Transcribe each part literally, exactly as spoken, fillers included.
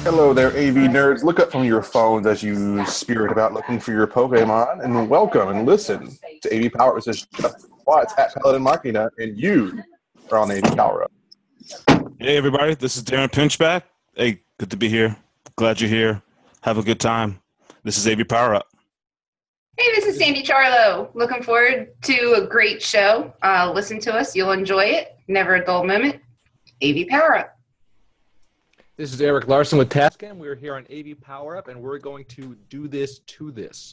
Hello there, A V nerds. Look up from your phones as you spirit about looking for your Pokemon, and welcome and listen to A V Power Up. This is Justin Watts at Paladin Machina, and you are on A V Power Up. Hey, everybody. This is Darren Pinchback. Hey, good to be here. Glad you're here. Have a good time. This is A V Power Up. Hey, this is Sandy Charlo. Looking forward to a great show. Uh, listen to us. You'll enjoy it. Never a dull moment. A V Power Up. This is Eric Larson with Tascam. We're here on A V Power Up, and we're going to do this to this.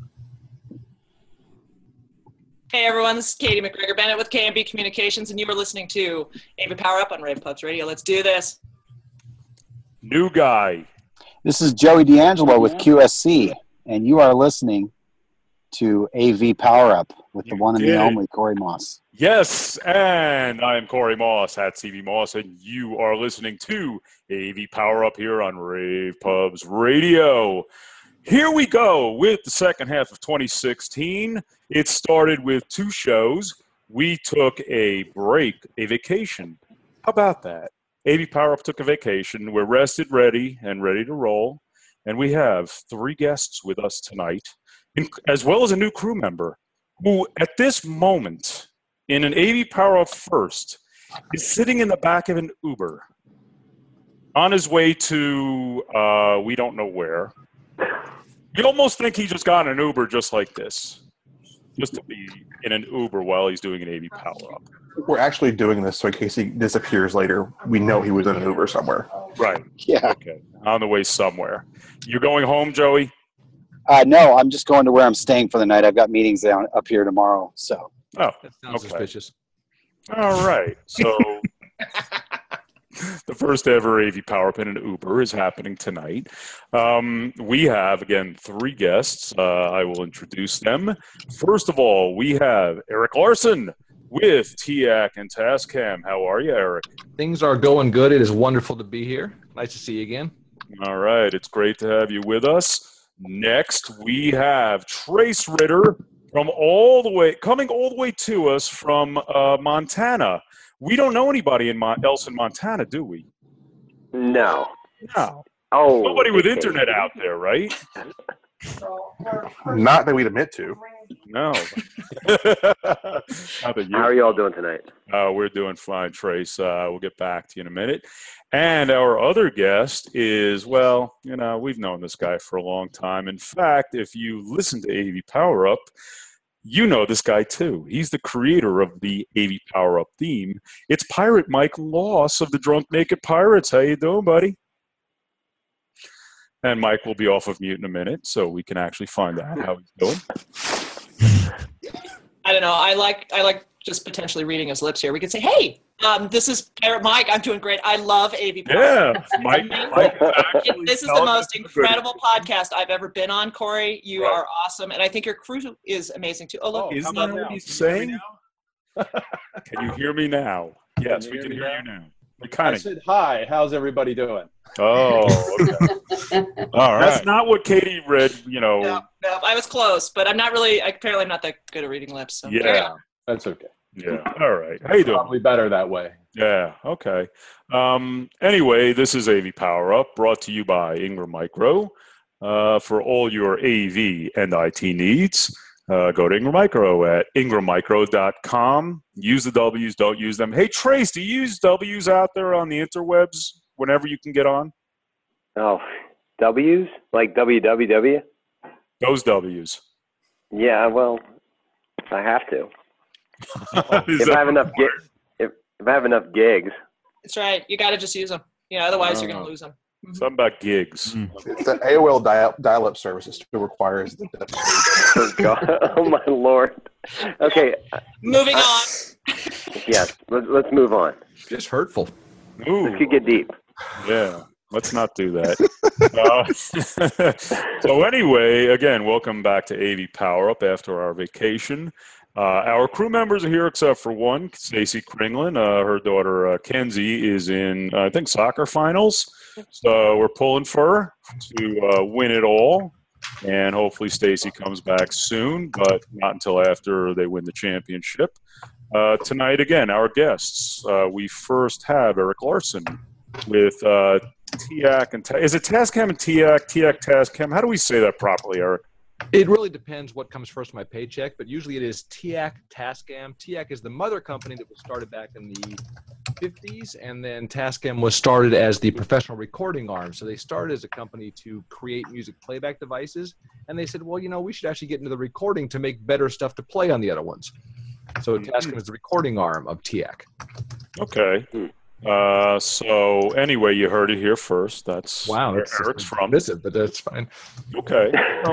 Hey everyone, this is Katie McGregor Bennett with K M B Communications, and you are listening to A V Power Up on Rave Pups Radio. Let's do this. New guy. This is Joey D'Angelo with Q S C, and you are listening to A V Power Up with the You one and did. the only Corey Moss. Yes, and I am Corey Moss at C V Moss, and you are listening to A V Power Up here on Rave Pubs Radio. Here we go with the second half of twenty sixteen. It started with two shows. We took a break, a vacation. How about that? A V Power Up took a vacation. We're rested, ready, and ready to roll. And we have three guests with us tonight, as well as a new crew member who, at this moment, in an A V Power Up first, is sitting in the back of an Uber on his way to uh, we don't know where. You almost think he just got an Uber just like this, just to be in an Uber while he's doing an A V Power Up. We're actually doing this so in case he disappears later, we know he was in an Uber somewhere. Right. Yeah. Okay. On the way somewhere. You're going home, Joey? Uh, no, I'm just going to where I'm staying for the night. I've got meetings down up here tomorrow. So Oh, That sounds okay. suspicious. All right. So the first ever A V Power Up in an Uber is happening tonight. Um, we have, again, three guests. Uh, I will introduce them. First of all, we have Eric Larson with T A C and Tascam. How are you, Eric? Things are going good. It is wonderful to be here. Nice to see you again. All right. It's great to have you with us. Next, we have Trace Ritter from all the way, coming all the way to us from uh, Montana. We don't know anybody in Mon- else in Montana, do we? No. No. Oh. Nobody with okay. internet out there, right? Not that we'd admit to. No. Not that you- How are you all doing tonight? Uh, we're doing fine, Trace. Uh, we'll get back to you in a minute. And our other guest is, well, you know, we've known this guy for a long time. In fact, if you listen to A V Power Up, you know this guy too. He's the creator of the A V Power Up theme. It's Pirate Mike Loss of the Drunk Naked Pirates. How you doing, buddy? And Mike will be off of mute in a minute, so we can actually find out how he's doing. I don't know. I like I like just potentially reading his lips here. We could say, hey, um, this is Pirate Mike. I'm doing great. I love A V Power Up. Yeah, Mike. Mike is actually This is the telling most us the incredible podcast I've ever been on, Corey. You Right. are awesome. And I think your crew is amazing too. Oh, look. Is How that about what now? he's Can you hear me saying? Can you hear me now? Yes, you we hear can me hear now? you now. We I kind of. said hi. How's everybody doing? Oh, okay. All That's right. not what Katie read. You know. No, no, I was close, but I'm not really, apparently I'm not that good at reading lips. So Yeah. carry on. That's okay. Yeah. All right. How you doing? Probably better that way. Yeah. Okay. Um, anyway, this is A V Power Up, brought to you by Ingram Micro. Uh, for all your A V and I T needs, uh, go to Ingram Micro at ingram micro dot com. Use the W's, don't use them. Hey, Trace, do you use W's out there on the interwebs whenever you can get on? Oh, W's? Like W W W? Those W's. Yeah, well, I have to. Is If that I have enough required? gi- if, if I have enough gigs. That's right. You got to just use them. You know, otherwise you're going Oh. to lose them. Something about gigs. Mm. It's the A O L dial- dial-up service. It still requires the Oh, God. Oh, my Lord. Okay, Moving on. yes, let's, let's move on. Just hurtful. Ooh. This could get deep. Yeah, let's not do that. uh, so anyway, again, welcome back to A V Power Up after our vacation. Uh, our crew members are here except for one, Stacy Kringlin. Uh, her daughter uh, Kenzie is in, uh, I think, soccer finals. So we're pulling for her to uh, win it all. And hopefully Stacy comes back soon, but not until after they win the championship. Uh, tonight, again, our guests. Uh, we first have Eric Larson with uh, TIAC and Ta- is it Tascam and TIAC, TIAC Tascam? How do we say that properly, Eric? It really depends what comes first in my paycheck, but usually it is TIAC Tascam. TIAC is the mother company that was started back in the fifties, and then Tascam was started as the professional recording arm. So they started as a company to create music playback devices, and they said, well, you know, we should actually get into the recording to make better stuff to play on the other ones. So Tascam is the recording arm of TIAC. Okay. Uh, so anyway, you heard it here first. That's Wow, where that's Eric's from. Visit, but that's fine. Okay.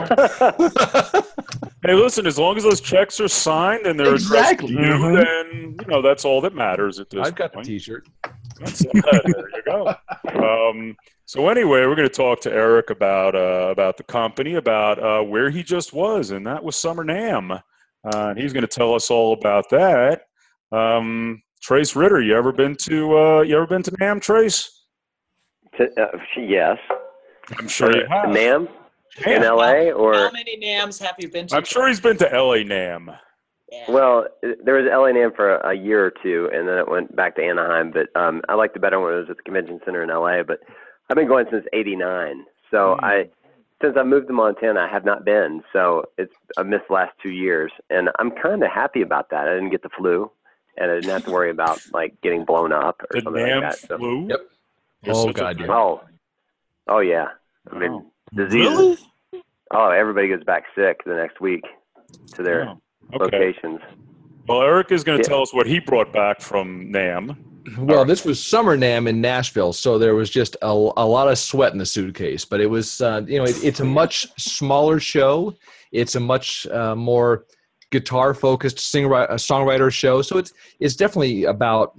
Hey, listen, as long as those checks are signed and they're Exactly. addressed to you, Mhm. then you know that's all that matters at this I've got point. the T-shirt. That's it. There you go. Um, so anyway, we're going to talk to Eric about uh, about the company, about uh, where he just was, and that was Summer NAMM. Uh, and he's going to tell us all about that. Um, Trace Ritter, you ever been to uh, you ever been to NAMM, Trace? T- uh, yes. I'm sure you have. NAMM in NAMM. L A or How many NAMMs have you been to? I'm sure he's been to L A NAMM. Yeah. well, there was L A NAMM for a year or two, and then it went back to Anaheim. But um, I liked it better when it was at the convention center in L A. But I've been going since eighty-nine. So Mm. I, since I moved to Montana, I have not been. So it's I missed the last two years, and I'm kind of happy about that. I didn't get the flu, and I didn't have to worry about like getting blown up or The something NAMM like that. So, flu? Yep. You're Oh, such a God, good- yeah. oh, oh yeah. I mean, Wow. diseases. Really? Oh, everybody goes back sick the next week to their Oh, okay. locations. Well, Eric is going to Yeah. tell us what he brought back from NAMM. Well, this was Summer NAMM in Nashville, so there was just a, a lot of sweat in the suitcase. But it was, uh, you know, it, it's a much smaller show. It's a much uh, more guitar-focused sing a songwriter show. So it's it's definitely about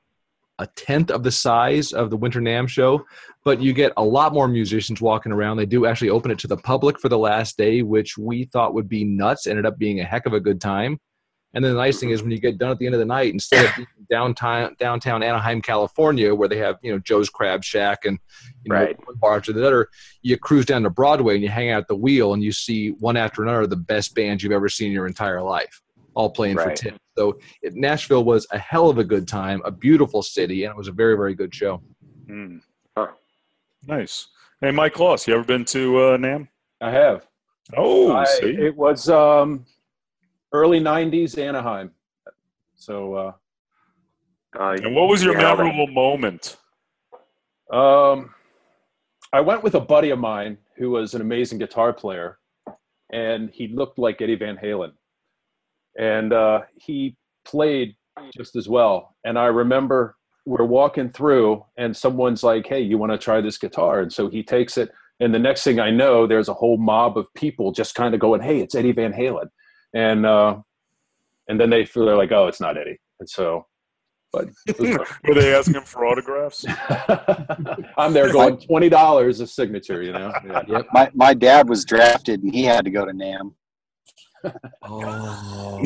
a tenth of the size of the Winter NAMM show. But you get a lot more musicians walking around. They do actually open it to the public for the last day, which we thought would be nuts. Ended up being a heck of a good time. And then the nice thing is when you get done at the end of the night, instead of being downtown downtown Anaheim, California, where they have, you know, Joe's Crab Shack and, you know, Right. one bar after the other, you cruise down to Broadway and you hang out at the wheel and you see one after another the best bands you've ever seen in your entire life, all playing for Right. tips. So it, Nashville was a hell of a good time, a beautiful city, and it was a very, very good show. Hmm. Huh. Nice. Hey, Mike Kloss, you ever been to uh, NAMM? I have. Oh, I, see. it was um, early nineties Anaheim. So uh, Uh, And what was your yeah, memorable moment? um, I went with a buddy of mine who was an amazing guitar player, and he looked like Eddie Van Halen. And uh, he played just as well. And I remember we're walking through, and someone's like, hey, you want to try this guitar? And so he takes it, and the next thing I know, there's a whole mob of people just kind of going, hey, it's Eddie Van Halen. And uh, and then they feel they're like, oh, it's not Eddie. And so, but it was Were they asking him for autographs? I'm there going twenty dollars a signature, you know. Yeah. Yep. My my dad was drafted, and he had to go to NAMM. Oh.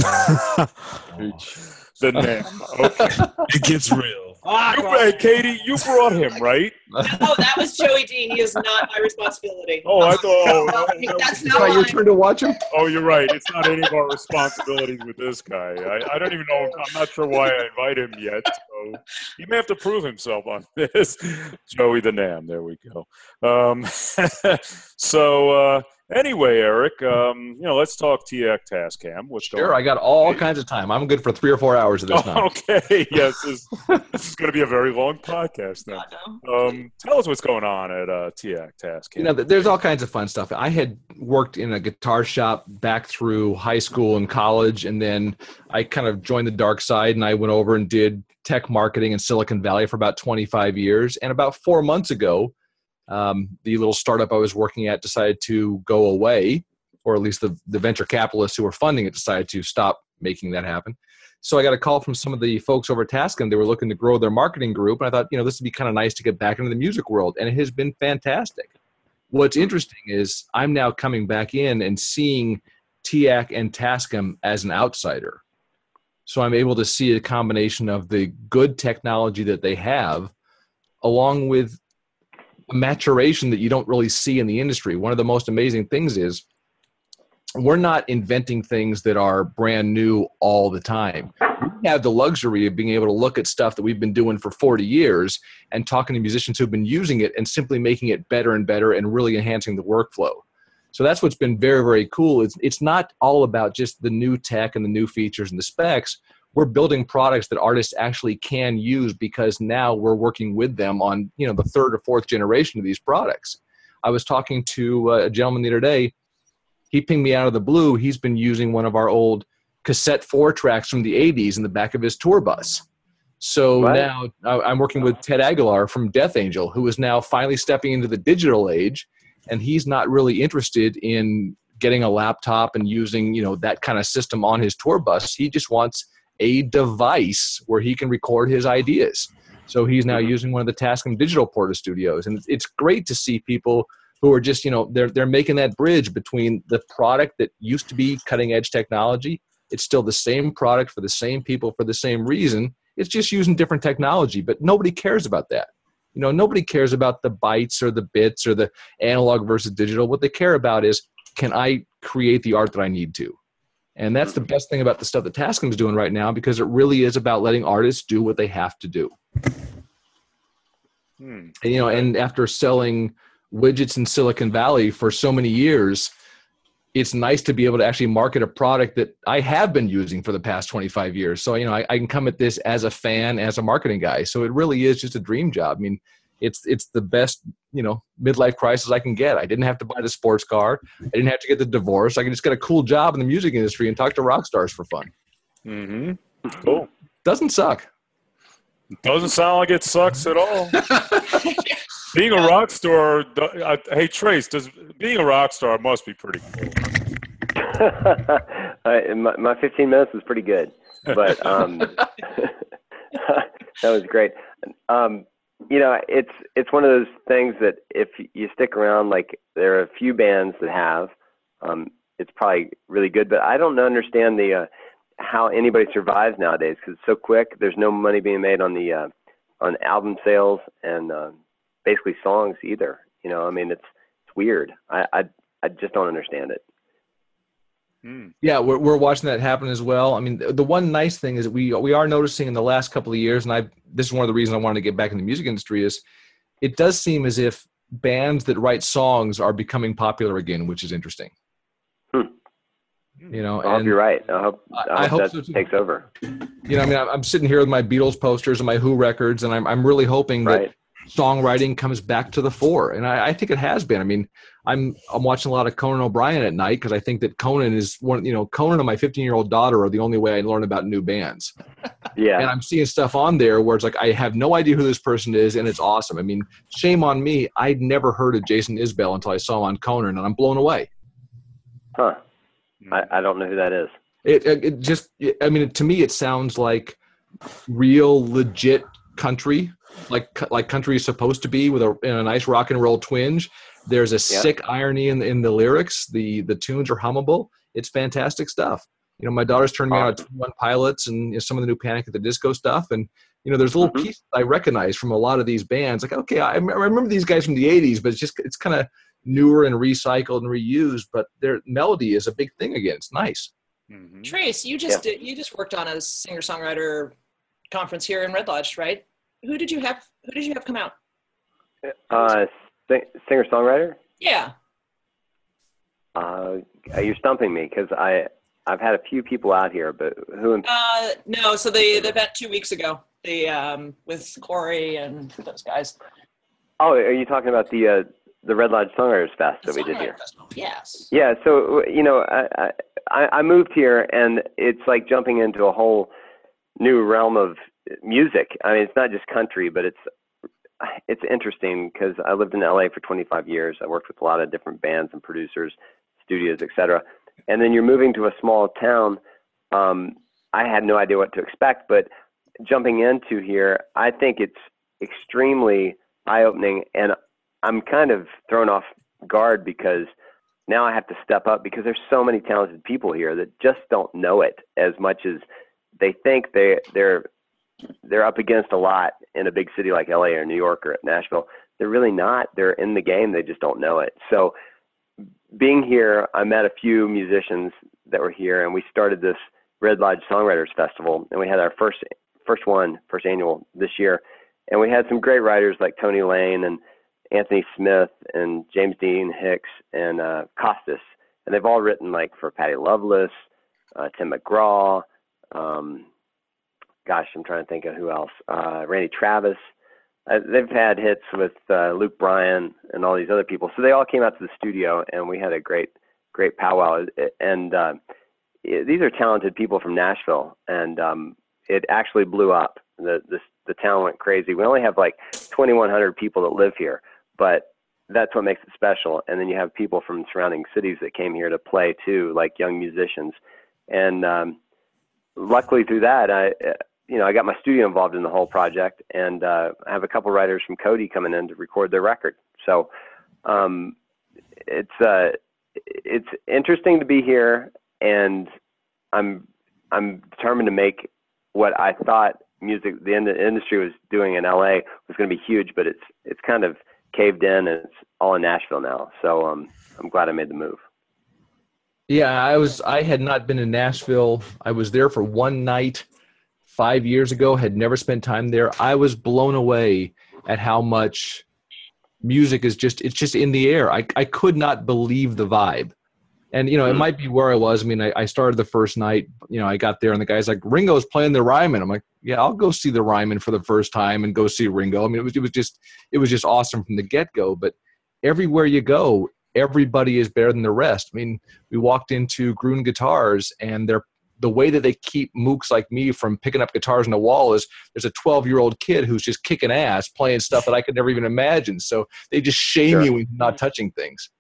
The NAMM. Okay. It gets real. Ah, You, God. hey, Katie, you brought him, right? No, that was Joey Dean. He is not my responsibility. Oh, I thought. Oh, No, no, no. that's It's not not your mine. turn to watch him? Oh, you're right. It's not any of our responsibilities with this guy. I, I don't even know. I'm not sure why I invite him yet. So he may have to prove himself on this. Joey the NAMM. There we go. Um, so uh, anyway, Eric, um, you know, let's talk T X Tascam. What's Sure, going I got all kinds of time. I'm good for three or four hours of this on? time. Okay. Yes, this, this is going to be a very long podcast now. God, no. Um, tell us what's going on at uh, T X Tascam. You know, th- there's all kinds of fun stuff. I had worked in a guitar shop back through high school and college, and then I kind of joined the dark side, and I went over and did tech marketing in Silicon Valley for about twenty-five years. And about four months ago, um, the little startup I was working at decided to go away, or at least the, the venture capitalists who were funding it decided to stop making that happen. So I got a call from some of the folks over at Tascam. They were looking to grow their marketing group, and I thought, you know, this would be kind of nice to get back into the music world, and it has been fantastic. What's interesting is I'm now coming back in and seeing T A C and Tascam as an outsider. So I'm able to see a combination of the good technology that they have along with a maturation that you don't really see in the industry. One of the most amazing things is we're not inventing things that are brand new all the time. we have the luxury of being able to look at stuff that we've been doing for forty years and talking to musicians who've been using it and simply making it better and better and really enhancing the workflow. So that's what's been very, very cool. It's, it's not all about just the new tech and the new features and the specs. We're building products that artists actually can use because now we're working with them on, you know, the third or fourth generation of these products. I was talking to a gentleman the other day. He pinged me out of the blue. He's been using one of our old cassette four tracks from the eighties in the back of his tour bus. So Right. now I'm working with Ted Aguilar from Death Angel, who is now finally stepping into the digital age, and he's not really interested in getting a laptop and using, you know, that kind of system on his tour bus. He just wants a device where he can record his ideas. So he's now using one of the Tascam Digital Porta Studios, and it's great to see people who are just, you know, they're they're making that bridge between the product that used to be cutting edge technology. It's still the same product for the same people for the same reason. It's just using different technology, but nobody cares about that. You know, nobody cares about the bytes or the bits or the analog versus digital. What they care about is, can I create the art that I need to? And that's the best thing about the stuff that Tascam's doing right now, because it really is about letting artists do what they have to do. Hmm. And, you know, and after selling widgets in Silicon Valley for so many years, it's nice to be able to actually market a product that I have been using for the past twenty-five years. So, you know, I, I can come at this as a fan, as a marketing guy. So it really is just a dream job. I mean, it's it's the best, you know, midlife crisis I can get. I didn't have to buy the sports car. I didn't have to get the divorce. I can just get a cool job in the music industry and talk to rock stars for fun. Mm-hmm. Cool. Doesn't suck. Doesn't sound like it sucks at all. Being a rock star, uh, hey Trace, does being a rock star must be pretty cool. uh, my, my fifteen minutes was pretty good, but um, that was great. Um, you know, it's it's one of those things that if you stick around, like there are a few bands that have, um, it's probably really good. But I don't understand the uh, how anybody survives nowadays, because it's so quick. There's no money being made on the uh, on album sales and uh, basically songs either. You know, I mean, it's it's weird. I I, I just don't understand it. Hmm. Yeah, we're we're watching that happen as well. I mean, the, the one nice thing is that we we are noticing in the last couple of years, and I this is one of the reasons I wanted to get back in the music industry, is it does seem as if bands that write songs are becoming popular again, which is interesting. Hmm. You know, I hope and you're right. I hope, I hope, I hope that so too. takes over. You know, I mean, I'm, I'm sitting here with my Beatles posters and my Who records, and I'm I'm really hoping Right. that songwriting comes back to the fore, and I, I think it has been. I mean, I'm I'm watching a lot of Conan O'Brien at night because I think that Conan is one. You know, Conan and my fifteen-year-old daughter are the only way I learn about new bands. Yeah. And I'm seeing stuff on there where it's like I have no idea who this person is, and it's awesome. I mean, shame on me. I'd never heard of Jason Isbell until I saw him on Conan, and I'm blown away. Huh. I, I don't know who that is. It, it, it just, it, I mean, to me, it sounds like real, legit country, like like country is supposed to be, with a, in a nice rock and roll twinge. There's a Yeah. sick irony in in the lyrics. The the tunes are hummable. It's fantastic stuff. You know, my daughter's turned me on to One Pilots and you know, some of the new Panic at the Disco stuff, and you know, there's little Mhm. pieces I recognize from a lot of these bands. Like, okay, I, I remember these guys from the eighties, but it's just it's kind of newer and recycled and reused. But their melody is a big thing again. It's nice. Mm-hmm. Trace, you just did, you just worked on a singer songwriter conference here in Red Lodge, right? Who did you have? Who did you have come out? Uh, sing, singer songwriter. Yeah. Uh, you're stumping me because I I've had a few people out here, but who? In, Uh, no, so the the event two weeks ago, the um with Corey and those guys. oh, are you talking about the uh, the Red Lodge Songwriters Fest that we did Songwriter here? Festival. Yes. Yeah. So you know, I, I I moved here, and it's like jumping into a whole new realm of music. I mean, it's not just country, but it's it's interesting because I lived in L A for twenty-five years. I worked with a lot of different bands and producers, studios, et cetera. And then you're moving to a small town. Um, I had no idea what to expect, but jumping into here, I think it's extremely eye-opening, and I'm kind of thrown off guard because now I have to step up because there's so many talented people here that just don't know it as much as they think they they're they're up against a lot in a big city like L A or New York or Nashville. They're really not. They're in the game. They just don't know it. So being here, I met a few musicians that were here, and we started this Red Lodge Songwriters Festival, and we had our first first one, first annual this year, and we had some great writers like Tony Lane and Anthony Smith and James Dean Hicks and uh, Costas, and they've all written like for Patty Loveless, uh, Tim McGraw, um, gosh, I'm trying to think of who else, uh, Randy Travis. Uh, they've had hits with uh, Luke Bryan and all these other people, so they all came out to the studio, and we had a great, great powwow. And uh, it, these are talented people from Nashville, and um, it actually blew up. The, the the town went crazy. We only have like twenty-one hundred people that live here, but that's what makes it special. And then you have people from surrounding cities that came here to play too, like young musicians. And um, luckily through that, I, you know, I got my studio involved in the whole project, and uh, I have a couple writers from Cody coming in to record their record. So um, it's uh, it's interesting to be here, and I'm I'm determined to make what I thought music the industry was doing in L A was going to be huge, but it's it's kind of caved in, and it's all in Nashville now. So um, I'm glad I made the move. Yeah, I was. I had not been in Nashville. I was there for one night five years ago. Had never spent time there. I was blown away at how much music is just. It's just in the air. I I could not believe the vibe. And, you know, it might be where I was. I mean, I, I started the first night, you know, I got there and the guy's like, Ringo's playing the Ryman. I'm like, yeah, I'll go see the Ryman for the first time and go see Ringo. I mean, it was, it was just, it was just awesome from the get-go. But everywhere you go, everybody is better than the rest. I mean, we walked into Gruen Guitars, and they're, the way that they keep mooks like me from picking up guitars on the wall is there's a twelve-year-old kid who's just kicking ass, playing stuff that I could never even imagine. So they just shame Sure. you into not touching things.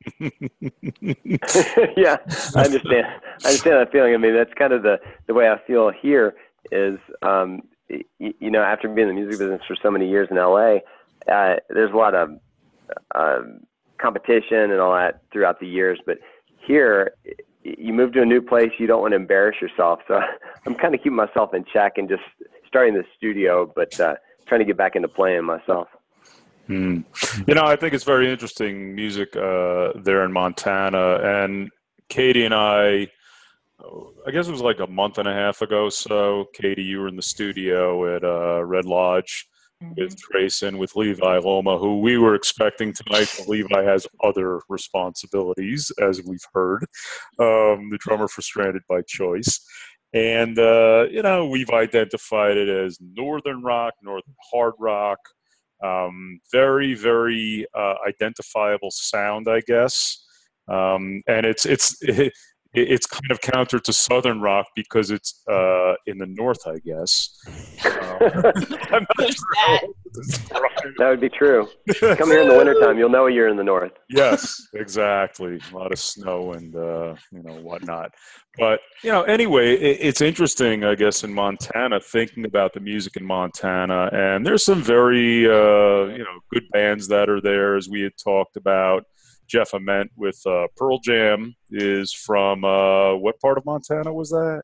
Yeah, I understand. I understand that feeling. I mean, that's kind of the, the way I feel here is, um, y- you know, after being in the music business for so many years in L A, uh, there's a lot of uh, competition and all that throughout the years. But here, you move to a new place, you don't want to embarrass yourself. So I'm kind of keeping myself in check and just starting the studio, but uh, trying to get back into playing myself. Hmm. You know, I think it's very interesting music uh, there in Montana. And Katie and I, I guess it was like a month and a half ago. So Katie, you were in the studio at uh, Red Lodge with Trace and with Levi Loma, who we were expecting tonight. But Levi has other responsibilities, as we've heard. Um, the drummer for Stranded by Choice. And, uh, you know, we've identified it as Northern rock, Northern hard rock. Um, very, very uh, identifiable sound, I guess. Um, and it's it's it, it's kind of counter to Southern rock because it's uh, in the North, I guess. Um, I'm not There's sure that. how to describe it. That would be true. Come here in the wintertime, you'll know you're in the north. Yes, exactly. A lot of snow and uh, you know whatnot. But you know, anyway, it, it's interesting, I guess, in Montana, thinking about the music in Montana, and there's some very uh, you know good bands that are there, as we had talked about. Jeff Ament with uh, Pearl Jam is from uh, what part of Montana was that?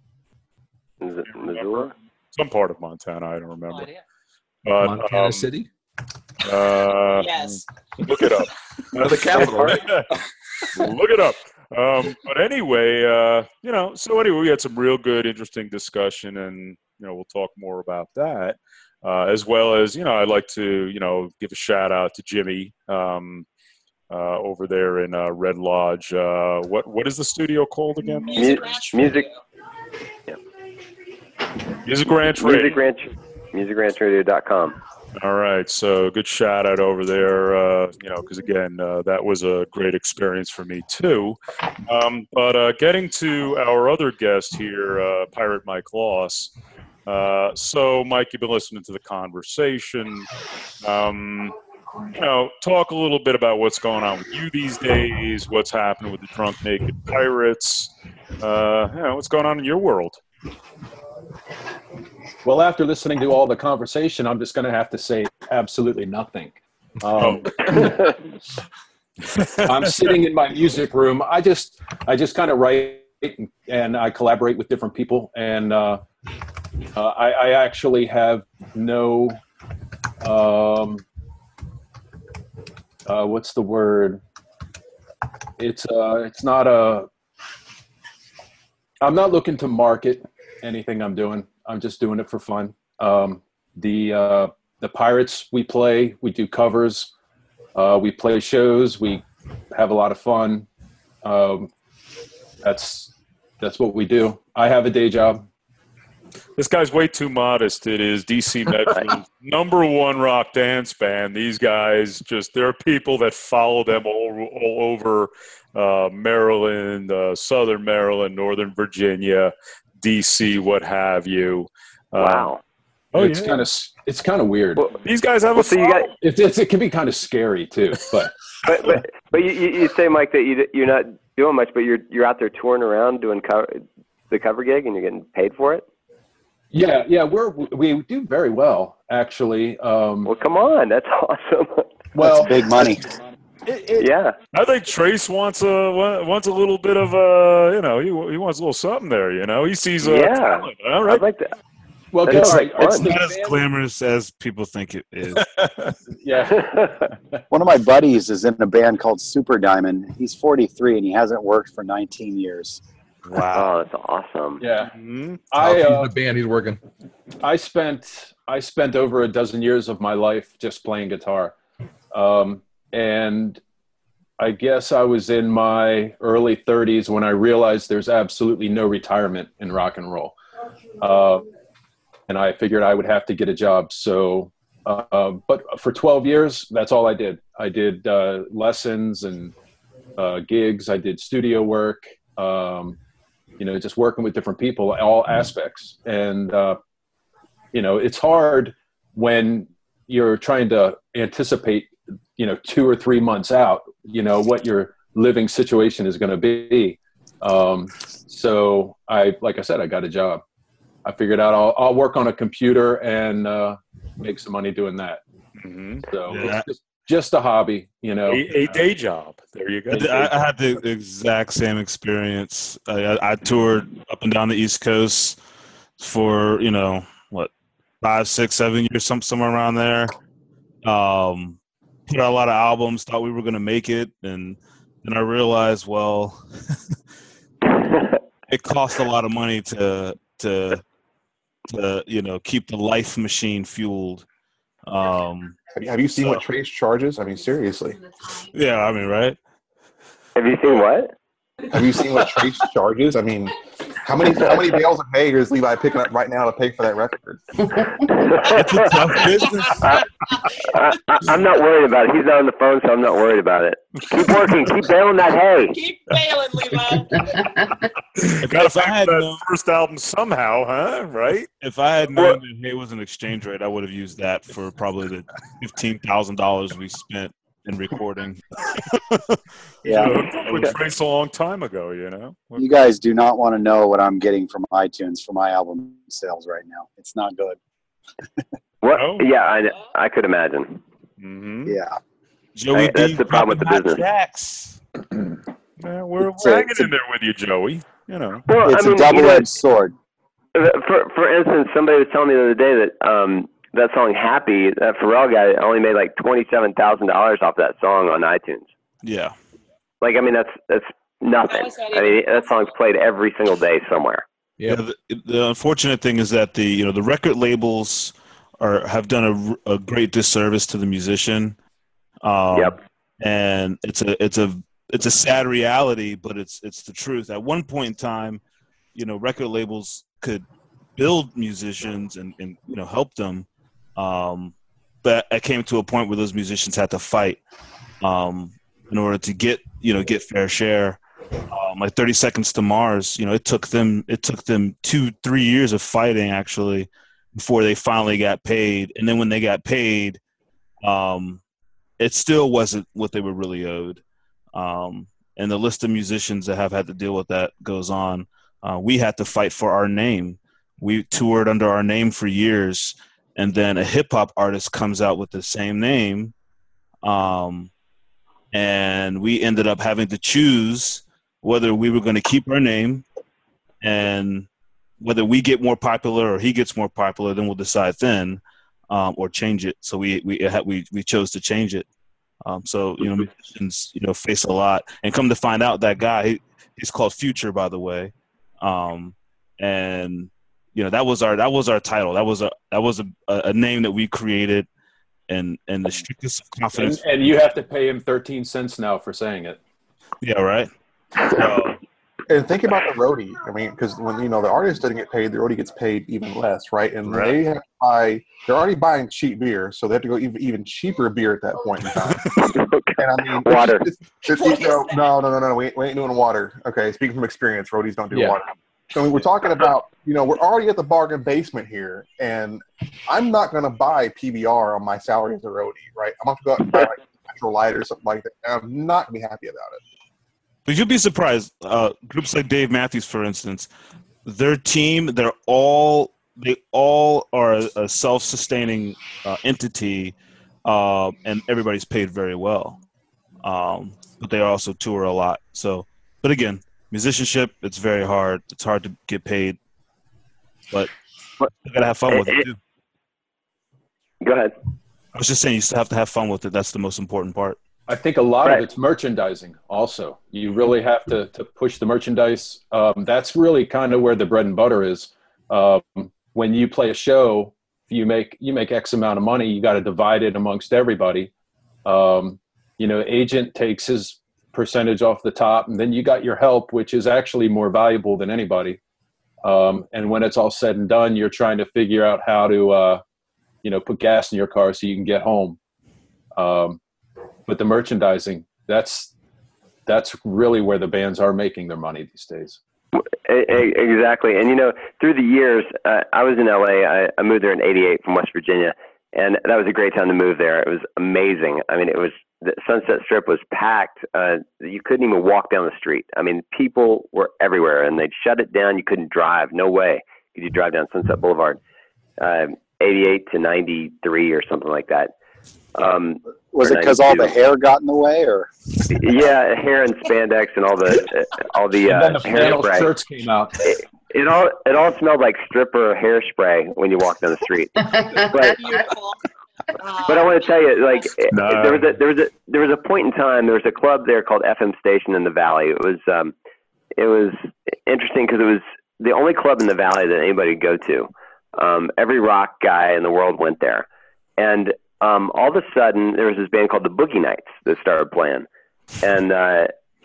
Is it Missoula? Some part of Montana, I don't remember. No idea. But, Montana um, City? Uh, Yes. Look it up. The capital, right? Look it up. Um, but anyway, uh, you know, so anyway, we had some real good, interesting discussion, and, you know, we'll talk more about that. Uh, as well as, you know, I'd like to, you know, give a shout out to Jimmy um, uh, over there in uh, Red Lodge. Uh, what What is the studio called again? Music Mu- Ranch music- Radio. Music Ranch Radio. Music Ranch, music ranch radio dot com. All right, so good shout out over there, uh, you know, because again, uh, that was a great experience for me too. Um, but uh, getting to our other guest here, uh, Pirate Mike Loss. Uh, so, Mike, you've been listening to the conversation. Um, you know, talk a little bit about what's going on with you these days, what's happening with the Drunk Naked Pirates, uh, you know, what's going on in your world. Well, after listening to all the conversation, I'm just going to have to say absolutely nothing. Um, I'm sitting in my music room. I just, I just kind of write and, and I collaborate with different people. And uh, uh, I, I actually have no, um, uh, what's the word? It's, uh, it's not a, I'm not looking to market anything I'm doing. I'm just doing it for fun. Um, the uh, the Pirates we play, we do covers, uh, we play shows, we have a lot of fun. Um, that's that's what we do. I have a day job. This guy's way too modest. It is D C Metro's number one rock dance band. These guys just, there are people that follow them all, all over uh, Maryland, uh, Southern Maryland, Northern Virginia, D C, what have you. Um, Wow. Oh, it's yeah. kind of it's kind of weird. Well, These guys have well, a so you got, It, it's, it can be kind of scary too. But but but, but you, you you say, Mike, that you you're not doing much, but you're you're out there touring around doing cover, the cover gig, and you're getting paid for it. yeah, yeah, we're we do very well actually. Um, Well, come on, that's awesome. well, Big money. it, it, Yeah. I think Trace wants a wants a little bit of a, you know, he he wants a little something there, you know. He sees a Yeah. talent, all I'd right. like to. well, That's guess like what? It's fun. the Not as band- glamorous as people think it is. yeah. One of my buddies is in a band called Super Diamond. He's forty-three and he hasn't worked for nineteen years. Wow. Oh, that's awesome. Yeah, Mhm. I he's uh, in a band. He's working. I spent I spent over a dozen years of my life just playing guitar, um, and I guess I was in my early thirties when I realized there's absolutely no retirement in rock and roll, uh, and I figured I would have to get a job. So, uh, but for twelve years, that's all I did. I did uh, lessons and uh, gigs. I did studio work. Um, you know, just working with different people, all aspects. And, uh, you know, it's hard when you're trying to anticipate, you know, two or three months out, you know, what your living situation is going to be. Um, so I, like I said, I got a job. I figured out I'll, I'll work on a computer and uh, make some money doing that. Mhm. So Yeah. it's just, just a hobby, you know. A, a day job. There you go. I, I had the exact same experience. I, I, I toured up and down the East Coast for, you know, what, five, six, seven years, some somewhere around there. Um, put out a lot of albums, thought we were going to make it, and then I realized, well, it costs a lot of money to to to you know keep the life machine fueled. Um, Have you, have you seen So- what Trace charges? I mean, seriously. yeah, I mean, right? Have you seen what? Have you seen what Trace charges? I mean, how many how many bales of hay is Levi picking up right now to pay for that record? It's a tough business. I, I, I'm not worried about it. He's not on the phone, so I'm not worried about it. Keep working. Keep baling that hay. Keep bailing, Levi. If, Got to if I pay had for that known, first album somehow, huh? Right? if I had known that hay was an exchange rate, I would have used that for probably the fifteen thousand dollars we spent in recording. Yeah. You know, with Trace a long time ago, you know. You guys do not want to know what I'm getting from iTunes for my album sales right now. It's not good. What? Oh. Yeah, I, I could imagine. Mm-hmm. Yeah. Joey Hey, that's D the problem with the dropping hot business. tracks. Yeah, we're, It's we're a- hanging it's a- in there with you, Joey. You know. Well, It's I mean, a double-edged you know, sword. For for instance, somebody was telling me the other day that um that song "Happy," that Pharrell guy only made like twenty seven thousand dollars off that song on iTunes. Yeah. Like, I mean, that's that's nothing. How is that I mean, even that song's played every single day somewhere. Yeah. The, the unfortunate thing is that the you know the record labels are have done a, a great disservice to the musician. Um, Yep. And it's a it's a it's a sad reality, but it's it's the truth. At one point in time, you know, record labels could build musicians and, and you know help them, um, but it came to a point where those musicians had to fight um, in order to get you know get fair share. Um, like thirty Seconds to Mars, you know, it took them it took them two three years of fighting actually before they finally got paid, and then when they got paid, um, it still wasn't what they were really owed. Um, and the list of musicians that have had to deal with that goes on. Uh, we had to fight for our name. We toured under our name for years, and then a hip hop artist comes out with the same name, um, and we ended up having to choose whether we were going to keep our name, and whether we get more popular or he gets more popular. Then we'll decide then, um, or change it. So we we we we chose to change it. Um, so you know, musicians you know face a lot, and come to find out that guy he, he's called Future, by the way. Um, and you know that was our that was our title. That was a that was a, a name that we created, and and the strictest of confidence. And, and you have to pay him thirteen cents now for saying it. Yeah, right. So, And think about the roadie. I mean, because when you know the artist doesn't get paid, the roadie gets paid even less, right? And Right. they have to buy. They're already buying cheap beer, so they have to go even, even cheaper beer at that point in time. And I mean, Water. It's, it's, it's, you know, no, no, no, no. We ain't, we ain't doing water. Okay, speaking from experience, roadies don't do Yeah. water. So I mean, we're talking about, you know, we're already at the bargain basement here, and I'm not going to buy P B R on my salary as a roadie, right? I'm going to go out and buy like Natural Light or something like that. And I'm not going to be happy about it. but you'll be surprised. Uh, groups like Dave Matthews, for instance, their team, they're all they all are a, a self-sustaining uh, entity, uh, and everybody's paid very well. Um, but they also tour a lot. So, but again, musicianship, it's very hard. It's hard to get paid, but you gotta have fun with it too. Go ahead. I was just saying, you still have to have fun with it. That's the most important part. I think a lot Right. of it's merchandising also. You really have to, to push the merchandise. Um, that's really kind of where the bread and butter is. Um, when you play a show, you make you make X amount of money. You got to divide it amongst everybody. Um, you know, agent takes his percentage off the top, and then you got your help, which is actually more valuable than anybody. Um, and when it's all said and done, you're trying to figure out how to, uh, you know, put gas in your car so you can get home. Um, but the merchandising, that's that's really where the bands are making their money these days. E- e- Exactly. And, you know, through the years, uh, I was in L A. I, I moved there in eighty-eight from West Virginia, and that was a great time to move there. It was amazing. I mean, it was the Sunset Strip was packed. Uh, you couldn't even walk down the street. I mean, people were everywhere, and they'd shut it down. You couldn't drive. No way could you drive down Sunset Boulevard. Uh, eighty-eight to ninety-three or something like that. Um, Was or it because all the ninety-two. hair got in the way, or? Yeah, hair and spandex and all the uh, all the And then uh, the flannel hairspray. shirts came out. It, it all it all smelled like stripper hairspray when you walk down the street. But Beautiful. Uh, but I want to tell you, like No. there was a there was a there was a point in time. There was a club there called F M Station in the Valley. It was um, it was interesting because it was the only club in the Valley that anybody would go to. Um, every rock guy in the world went there, and um, all of a sudden there was this band called the Boogie Nights that started playing, and uh,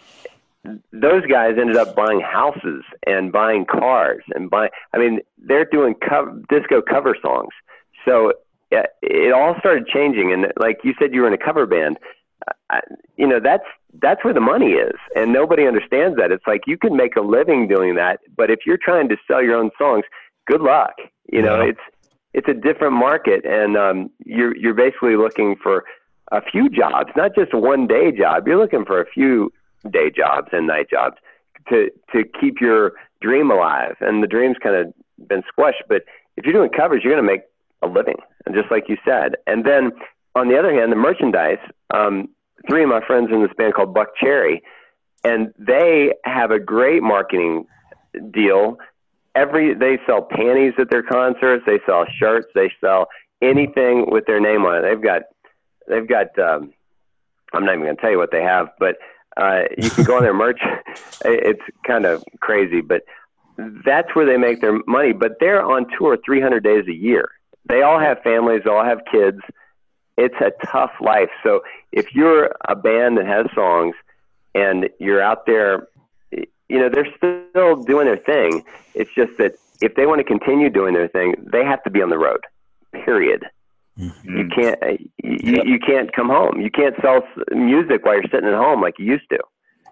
those guys ended up buying houses and buying cars and buying. I mean, they're doing co- disco cover songs. So it, it all started changing. And like you said, you were in a cover band. I, you know, that's that's where the money is, and nobody understands that. It's like you can make a living doing that, but if you're trying to sell your own songs, good luck. You know, Yeah. it's it's a different market, and um, you're you're basically looking for a few jobs, not just a one day job. You're looking for a few day jobs and night jobs to to keep your dream alive. And the dream's kind of been squashed. But if you're doing covers, you're going to make a living, and just like you said. And then on the other hand, the merchandise. Um, three of my friends in this band called Buck Cherry, and they have a great marketing deal. Every they sell panties at their concerts, they sell shirts, they sell anything with their name on it. They've got they've got um, I'm not even going to tell you what they have, but uh, you can go on their merch. It's kind of crazy, but that's where they make their money. But they're on tour three hundred days a year. They all have families, they all have kids. It's a tough life. So if you're a band that has songs and you're out there, you know, they're still doing their thing. It's just that if they want to continue doing their thing, they have to be on the road, period. Mm-hmm. You can't, you, you can't come home. You can't sell s- music while you're sitting at home like you used to.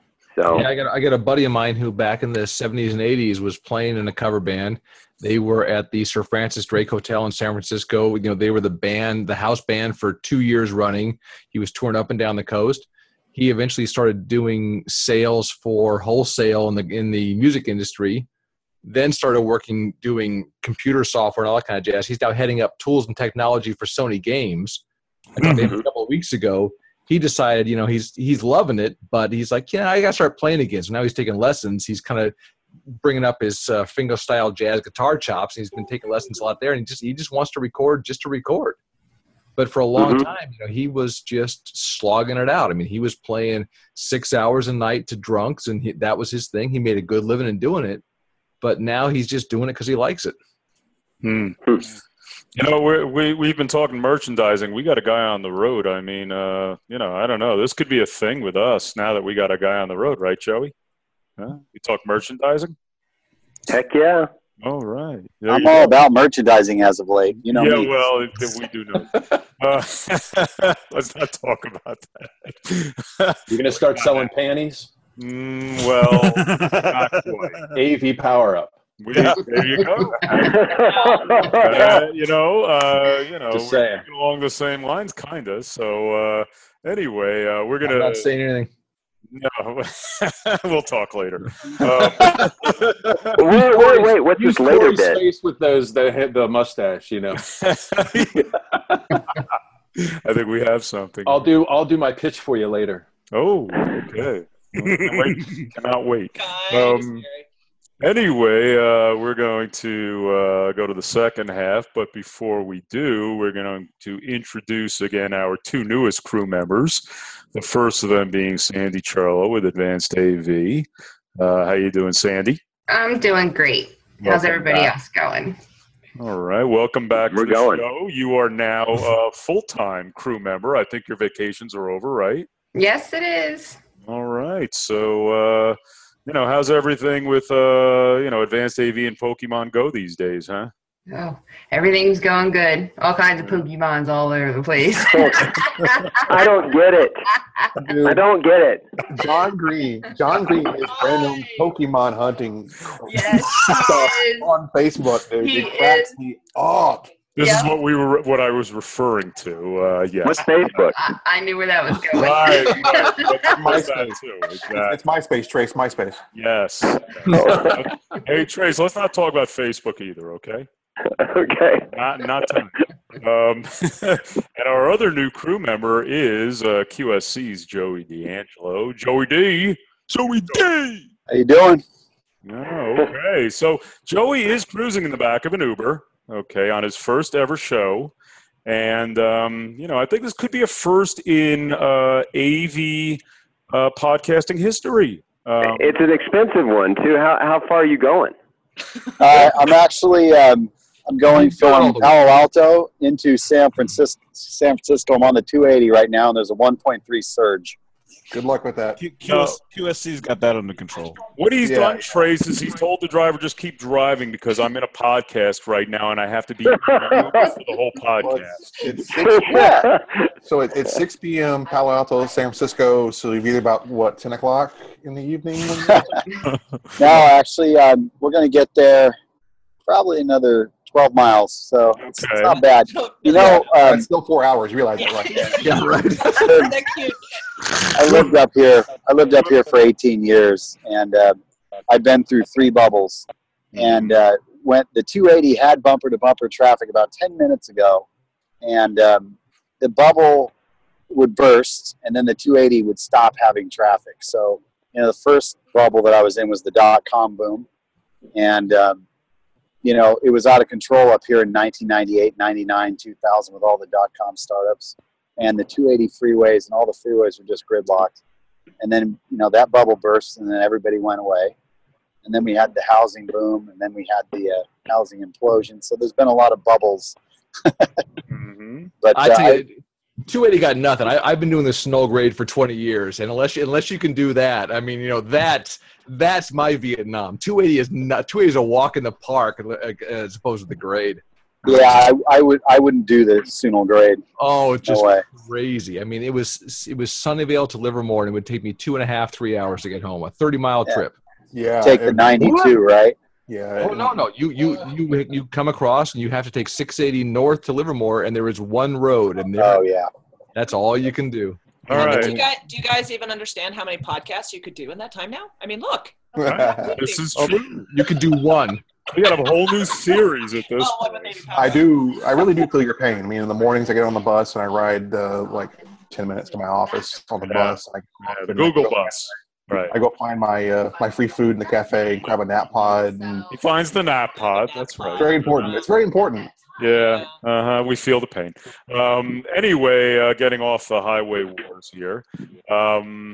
So Yeah, I got I got a buddy of mine who back in the seventies and eighties was playing in a cover band. They were at the Sir Francis Drake Hotel in San Francisco. You know, they were the band, the house band for two years running. He was touring up and down the coast. He eventually started doing sales for wholesale in the in the music industry. Then started working doing computer software and all that kind of jazz. He's now heading up tools and technology for Sony Games. I talked to him a couple of weeks ago. He decided, you know, he's he's loving it, but he's like, yeah, I got to start playing again. So now he's taking lessons. He's kind of bringing up his uh, fingerstyle jazz guitar chops. He's been taking lessons a lot there, and he just he just wants to record just to record. But for a long Mhm. time, you know, he was just slogging it out. I mean, he was playing six hours a night to drunks, and he, that was his thing. He made a good living in doing it. but now he's just doing it because he likes it. Hmm. You know, we're, we we've been talking merchandising. We got a guy on the road. I mean, uh, you know, I don't know. This could be a thing with us now that we got a guy on the road, right, Joey? Huh? You talk merchandising? Heck yeah. All right. There I'm you all go. about merchandising as of late. You know yeah, me. well, it- it- we do know. uh, let's not talk about that. You're going to start selling panties? Mm, well, not quite. A V Power Up. We, there you go. Uh, you know, uh, you know, Just we're saying. thinking along the same lines, kind of. So uh, anyway, uh, we're I'm gonna. not saying anything. No, we'll talk later. Um, wait, wait, wait. What's Use this later Corey's bit? face with those the the mustache. You know. I think we have something. I'll do I'll do my pitch for you later. Oh, okay. Cannot wait. Cannot wait. Kind of Um, scary. Anyway, uh, we're going to uh, go to the second half, but before we do, we're going to introduce again our two newest crew members. The first of them being Sandy Charlo with Advanced A V. Uh, how you doing, Sandy? I'm doing great. How's Welcome everybody back. else going? All right, welcome back We're to the going. show. You are now a full-time crew member. I think your vacations are over, right? Yes, it is. All right, so uh, you know, how's everything with uh, you know, Advanced A V and Pokemon Go these days, huh? Oh, everything's going good. All kinds of Pokemons all over the place. I don't get it. I Dude, don't get it. John Green. John Green is random Pokemon hunting Yes, stuff he is. on Facebook, dude. He It cracks is. me up. This Yeah. is what we were, what I was referring to. Uh, yes. What's Facebook? I, I knew where that was going. Right, right. That's MySpace. that too. Exactly. It's MySpace, Trace, MySpace. Yes. Hey, Trace, let's not talk about Facebook either, okay? Okay. Not not tonight. Um, and our other new crew member is uh, Q S C's Joey D'Angelo. Joey D. Joey D. How you doing? Oh, okay. So Joey is cruising in the back of an Uber, okay, on his first ever show. And, um, you know, I think this could be a first in uh, A V uh, podcasting history. Um, It's an expensive one too. How how far are you going? Uh, I'm actually um, I'm going You've done all from the Palo Alto into San Francisco. San Francisco. I'm on the two eighty right now, and there's a one point three surge. Good luck with that. Q- QS, Q S C's got that under control. What he's Yeah. done, Trace, is he's told the driver just keep driving because I'm in a podcast right now and I have to be for the whole Well, podcast. it's, it's six, Yeah. so it, it's six p.m. Palo Alto, San Francisco. So you've either about what ten o'clock in the evening. No, actually, um, we're going to get there probably another twelve miles, so it's, it's Okay. not bad. You know, um, That's still four hours. You realize that, right? Yeah, right. That cute. I lived up here. I lived up here for eighteen years, and uh, I've been through three bubbles. And uh, went the two eighty had bumper to bumper traffic about ten minutes ago, and um, the bubble would burst, and then the two eighty would stop having traffic. So, you know, the first bubble that I was in was the dot com boom, and um, you know, it was out of control up here in nineteen ninety-eight, ninety-nine, two thousand with all the dot com startups. And the two eighty freeways and all the freeways were just gridlocked. And then, you know, that bubble burst and then everybody went away. And then we had the housing boom, and then we had the uh, housing implosion. So there's been a lot of bubbles. Mm-hmm. But I uh, tell you, two eighty got nothing. I, I've been doing this snow grade for twenty years, and unless you, unless you can do that, I mean, you know, that that's my Vietnam. two eighty is not. two eighty is a walk in the park as opposed to the grade. yeah, I, I would I wouldn't do the Sunol grade. Oh, it's No just way. crazy. I mean, it was it was Sunnyvale to Livermore, and it would take me two and a half, three hours to get home. A thirty mile Yeah. trip. Yeah. Take the it- ninety-two, right? Yeah. Oh no, no, you you you you come across and you have to take six eighty north to Livermore, and there is one road, and there, Oh yeah. that's all you can do. All Do right. you, guys, do you guys even understand how many podcasts you could do in that time now? I mean, look. This is Oh, true. you could do one. We got a whole new series at this Oh, what would point. they be I do. I really do feel your pain. I mean, in the mornings I get on the bus and I ride uh, like ten minutes to my office on the Yeah. bus. I, Yeah, the Google bus. Right. I go find my uh, my free food in the cafe, grab a nap pod. And He finds the nap pod. That's right. it's very important. It's very important. Yeah, uh-huh. We feel the pain. Um, anyway, uh, getting off the highway wars here. Um,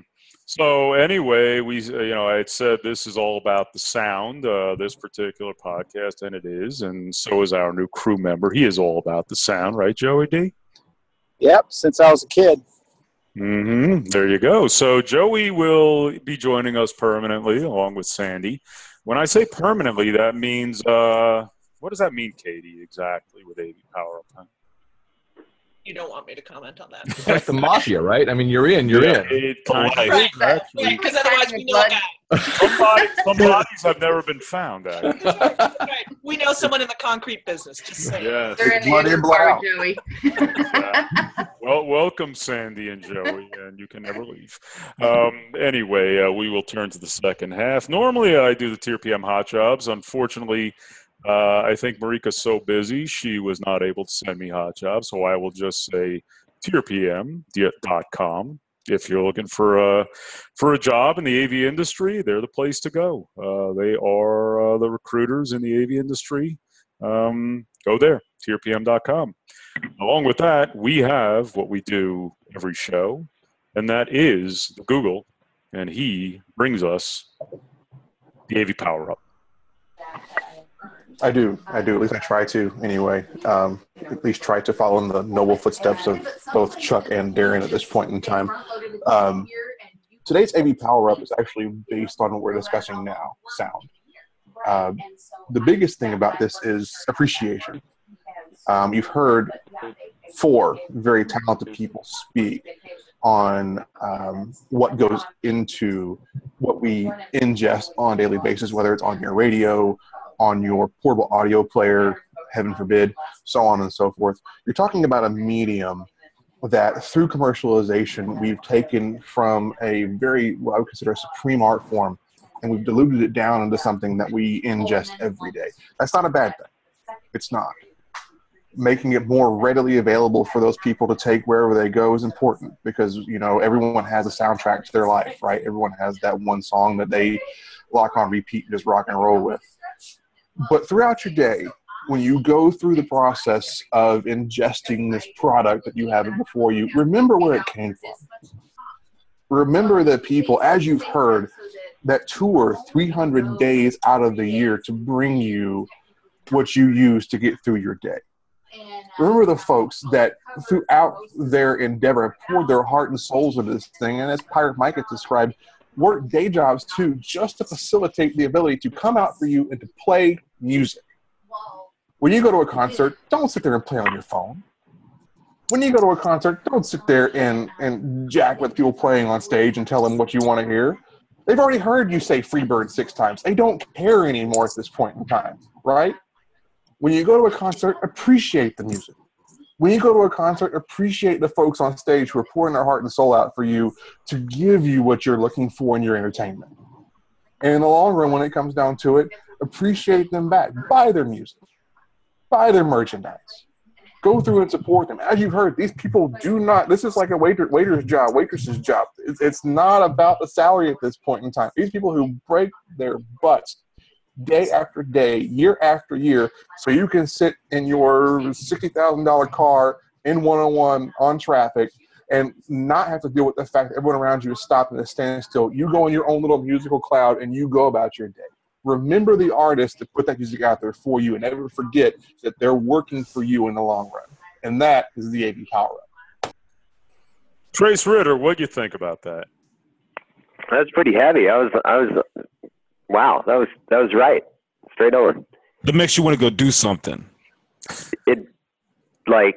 So anyway, we you know I had said this is all about the sound, uh, this particular podcast, and it is, and so is our new crew member. He is all about the sound, right, Joey D? Yep, since I was a kid. Mm-hmm. There you go. So Joey will be joining us permanently along with Sandy. When I say permanently, that means uh, what does that mean, Katie? Exactly with A V Power Up? Huh? You don't want me to comment on that. It's like the mafia, right? I mean, you're in, you're Yeah, in. it kind of Right, is, actually. right, because otherwise we know Blood. that. Somebody, some bodies have never been found. Actually. Right. We know someone in the concrete business. Just saying. Yes. They're in the Blood in, blood car out. with Joey. Yeah. Well, welcome, Sandy and Joey, and you can never leave. Um, anyway, uh, we will turn to the second half. Normally, I do the Tier P M hot jobs. Unfortunately, uh, I think Marika's so busy, she was not able to send me hot jobs, so I will just say tier p m dot com. If you're looking for a, for a job in the A V industry, they're the place to go. Uh, they are uh, the recruiters in the A V industry. Um, go there, tier p m dot com. Along with that, we have what we do every show, and that is Google, and he brings us the A V Power Up. I do. I do. At least I try to anyway. Um, at least try to follow in the noble footsteps of both Chuck and Darren at this point in time. Um, today's A V Power Up is actually based on what we're discussing now, sound. Uh, the biggest thing about this is appreciation. Um, you've heard four very talented people speak on um, what goes into what we ingest on a daily basis, whether it's on your radio, on your portable audio player, heaven forbid, so on and so forth. You're talking about a medium that through commercialization, we've taken from a very, what I would consider a supreme art form, and we've diluted it down into something that we ingest every day. That's not a bad thing. It's not. Making it more readily available for those people to take wherever they go is important because, you know, everyone has a soundtrack to their life, right? Everyone has that one song that they lock on repeat and just rock and roll with. But throughout your day, when you go through the process of ingesting this product that you have before you, remember where it came from. Remember that people, as you've heard, that tour three hundred days out of the year to bring you what you use to get through your day. Remember the folks that throughout their endeavor have poured their heart and souls into this thing, and as Pirate Mike has described, work day jobs too, just to facilitate the ability to come out for you and to play music. When you go to a concert, don't sit there and play on your phone. When you go to a concert, don't sit there and, and jack with people playing on stage and tell them what you want to hear. They've already heard you say Freebird six times. They don't care anymore at this point in time, right? When you go to a concert, appreciate the music. When you go to a concert, appreciate the folks on stage who are pouring their heart and soul out for you to give you what you're looking for in your entertainment. And in the long run, when it comes down to it, appreciate them back. Buy their music. Buy their merchandise. Go through and support them. As you've heard, these people do not, this is like a waiter, waiter's job, waitress's job. It's, it's not about the salary at this point in time. These people who break their butts day after day, year after year, so you can sit in your sixty thousand dollars car in one-on-one on traffic and not have to deal with the fact that everyone around you is stopping and standing still. You go in your own little musical cloud and you go about your day. Remember the artist that put that music out there for you and never forget that they're working for you in the long run. And that is the A V Power Up. Trace Ritter, what do you think about that? That's pretty heavy. I was, I was, wow, that was, that was right. Straight over. That makes you want to go do something. It, like,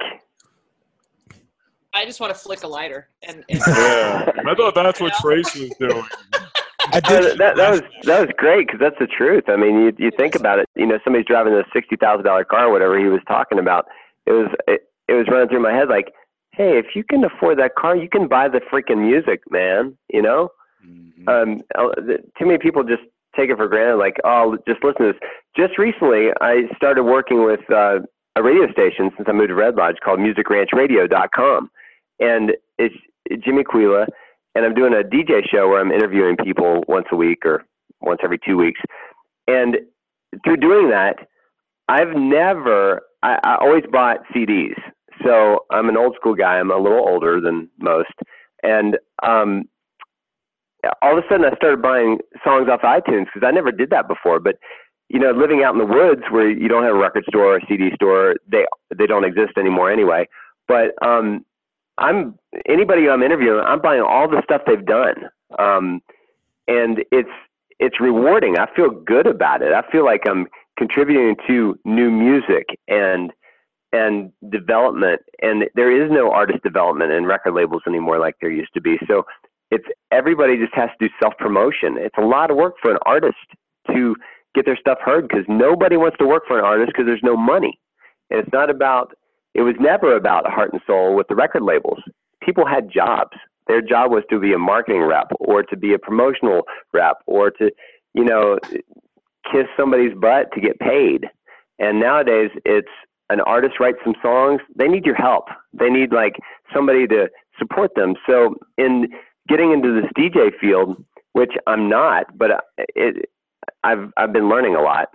I just want to flick a lighter. And, and Yeah, I thought that's what Trace was doing. I Uh, did. that, that was that was great because that's the truth. I mean, you you think about it. You know, somebody's driving a sixty thousand dollar car, or whatever he was talking about. It was it, it was running through my head like, hey, if you can afford that car, you can buy the freaking music, man. You know, Mm-hmm. um, too many people just take it for granted. Like, oh, just listen to this. Just recently, I started working with uh, a radio station since I moved to Red Lodge called music ranch radio dot com, and it's Jimmy Quila. And I'm doing a D J show where I'm interviewing people once a week or once every two weeks. And through doing that, I've never, I, I always bought C Ds. So I'm an old school guy. I'm a little older than most. And um, all of a sudden I started buying songs off iTunes because I never did that before. But, you know, living out in the woods where you don't have a record store or a C D store, they they don't exist anymore anyway. But um, I'm anybody I'm interviewing, I'm buying all the stuff they've done. Um, and it's it's rewarding. I feel good about it. I feel like I'm contributing to new music and and development. And there is no artist development in record labels anymore like there used to be. So it's everybody just has to do self-promotion. It's a lot of work for an artist to get their stuff heard because nobody wants to work for an artist because there's no money. And it's not about, it was never about heart and soul with the record labels. People had jobs. Their job was to be a marketing rep or to be a promotional rep or to, you know, kiss somebody's butt to get paid. And nowadays it's an artist writes some songs. They need your help. They need like somebody to support them. So in getting into this D J field, which I'm not, but it, I've, I've been learning a lot.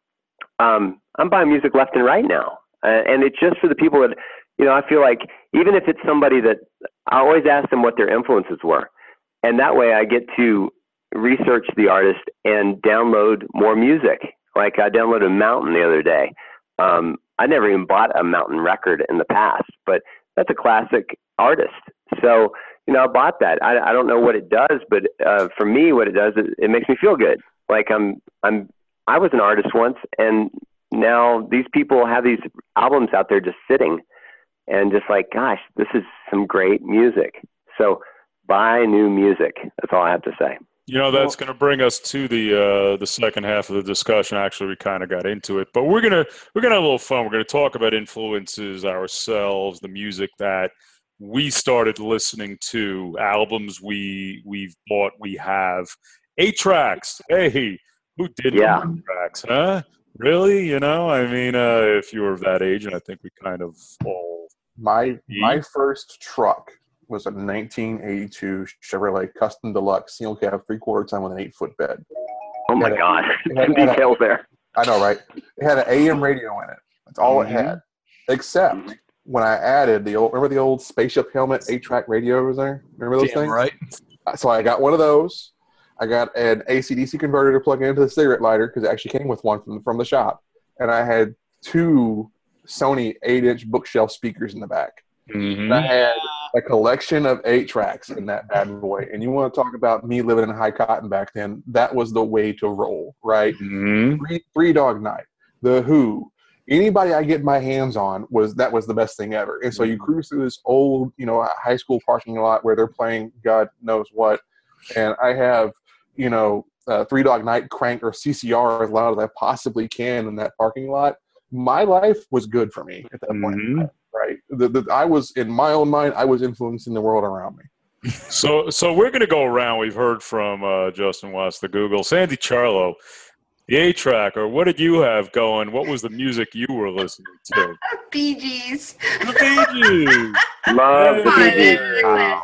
Um, I'm buying music left and right now. Uh, and it's just for the people that, you know, I feel like even if it's somebody that I always ask them what their influences were. And that way I get to research the artist and download more music. Like I downloaded Mountain the other day. Um, I never even bought a Mountain record in the past, but that's a classic artist. So, you know, I bought that. I, I don't know what it does, but uh, for me, what it does is it makes me feel good. Like I'm, I'm, I was an artist once, and now these people have these albums out there just sitting, and just like, gosh, this is some great music. So buy new music. That's all I have to say. You know, that's going to bring us to the uh, the second half of the discussion. Actually, we kind of got into it, but we're gonna we're gonna have a little fun. We're gonna talk about influences ourselves, the music that we started listening to, albums we we've bought, we have, eight tracks. Hey, who did yeah. eight tracks? Huh? Really? You know, I mean, uh, if you were of that age, and I think we kind of all my my first truck was a nineteen eighty-two Chevrolet Custom Deluxe single cab three quarter ton with an eight foot bed. Oh my a, God! Some details a, there. I know, right? It had an A M radio in it. That's all mm-hmm. it had, except when I added the old. Remember the old spaceship helmet eight track radio was there? Remember those Damn things? Right. So I got one of those. I got an A C D C converter to plug into the cigarette lighter because it actually came with one from from the shop, and I had two Sony eight inch bookshelf speakers in the back. Mm-hmm. And I had a collection of eight tracks in that bad boy. And you want to talk about me living in high cotton back then? That was the way to roll, right? Mm-hmm. Three, Three Dog Night, The Who, anybody I get my hands on was that was the best thing ever. And so you cruise through this old, you know, high school parking lot where they're playing God knows what, and I have, you know, uh, Three Dog Night crank or C C R as loud as I possibly can in that parking lot. My life was good for me at that Mm-hmm. point in time. Right. The, the, I was, in my own mind, I was influencing the world around me. So so we're going to go around. We've heard from uh, Justin Watts, the Google. Sandy Charlo, the eight-track, or what did you have going? What was the music you were listening to? Bee Gees. The Bee Gees. Love the My Bee Gees. favorite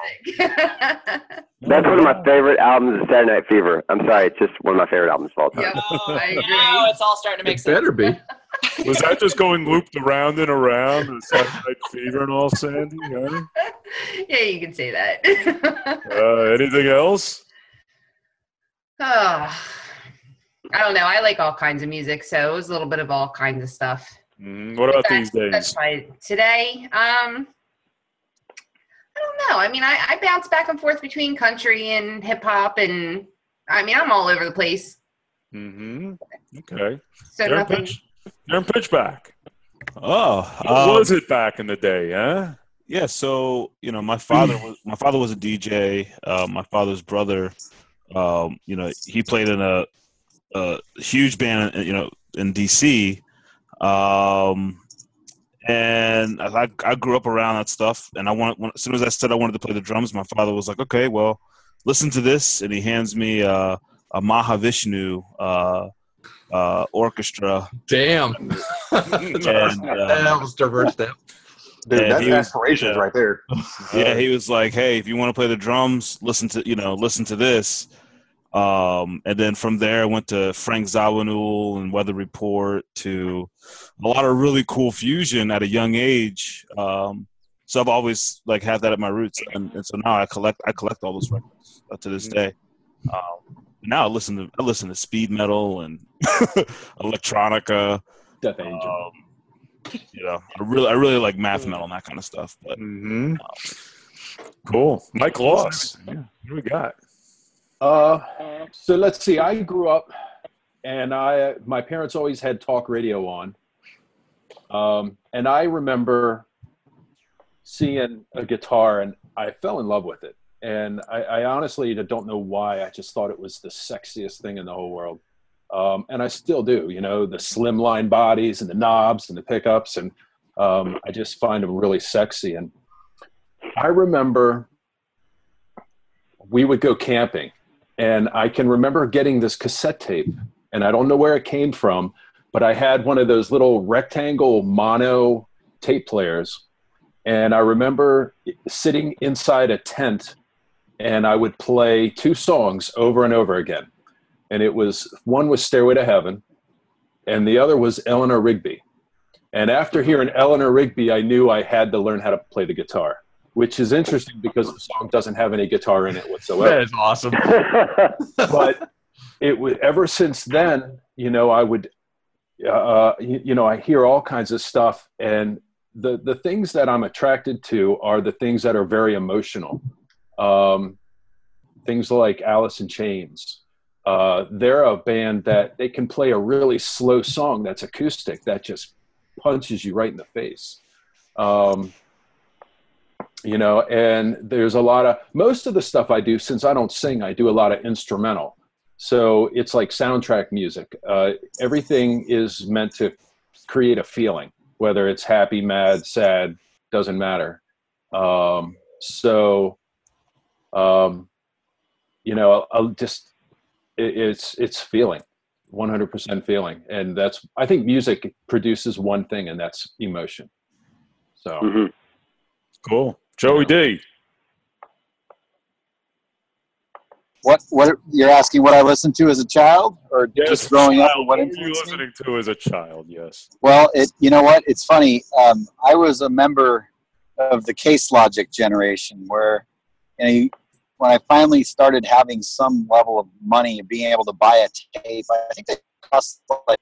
classic. That's one of my favorite albums of Saturday Night Fever. I'm sorry, it's just one of my favorite albums of all time. Yep. Oh, I agree. now it's all starting to make It sense. better be. Was that just going looped around and around with Saturday Night Fever and all, Sandy? Huh? Yeah, you can say that. Uh, anything else? Oh, I don't know. I like all kinds of music, so it was a little bit of all kinds of stuff. Mm, what about That's- these days? That's why today, um, I don't know. I mean, I, I bounce back and forth between country and hip hop, and I mean, I'm all over the place. Mm-hmm. Okay. So Darren nothing. Pitch, Darren Pitchback. Oh, What um, was it back in the day, huh? yeah. So you know, my father was my father was a D J. Uh, my father's brother, um, you know, he played in a, a huge band, you know, in D C. Um, and I, I grew up around that stuff. And I want, when, as soon as I said I wanted to play the drums, my father was like, "Okay, well, listen to this," and he hands me uh, a Mahavishnu uh, uh, orchestra. Damn. And, uh, that was diverse step. Dude, And that's he was- aspirations yeah. right there. yeah, he was like, "Hey, if you want to play the drums, listen to you know, listen to this." Um, and then from there, I went to Frank Zawinul and Weather Report to a lot of really cool fusion at a young age. Um, so I've always like had that at my roots, and, and so now I collect I collect all those records uh, to this day. Um, now I listen to I listen to speed metal and electronica. Death Angel. Um, you know, I really I really like math metal and that kind of stuff. But Mm-hmm. Cool. Mike Loss. Yeah. What do we got? Uh, so let's see. I grew up, and I my parents always had talk radio on, um, and I remember seeing a guitar, and I fell in love with it. And I, I honestly don't know why. I just thought it was the sexiest thing in the whole world, um, and I still do. You know, the slimline bodies and the knobs and the pickups, and um, I just find them really sexy. And I remember we would go camping. And I can remember getting this cassette tape, and I don't know where it came from, but I had one of those little rectangle mono tape players. And I remember sitting inside a tent, and I would play two songs over and over again. And it was, one was Stairway to Heaven, and the other was Eleanor Rigby. And after hearing Eleanor Rigby, I knew I had to learn how to play the guitar, which is interesting because the song doesn't have any guitar in it whatsoever. That is awesome. But it was ever since then, you know, I would, uh, you, you know, I hear all kinds of stuff, and the the things that I'm attracted to are the things that are very emotional. Um, things like Alice in Chains. Uh, they're a band that they can play a really slow song that's acoustic that just punches you right in the face. Um, You know, and there's a lot of, most of the stuff I do, since I don't sing, I do a lot of instrumental. So it's like soundtrack music. Uh, everything is meant to create a feeling, whether it's happy, mad, sad, doesn't matter. Um, so, um, you know, I'll, I'll just, it, it's, it's feeling, one hundred percent feeling. And that's, I think music produces one thing, and that's emotion. So. Mm-hmm. Cool. Joey D. What what you're asking? What I listened to as a child, or Yes, just growing up? child. And what What were you influenced me? listening to as a child? Yes. Well, it you know what? It's funny. Um, I was a member of the Case Logic generation, where you know, you, when I finally started having some level of money, being able to buy a tape, I think they cost like.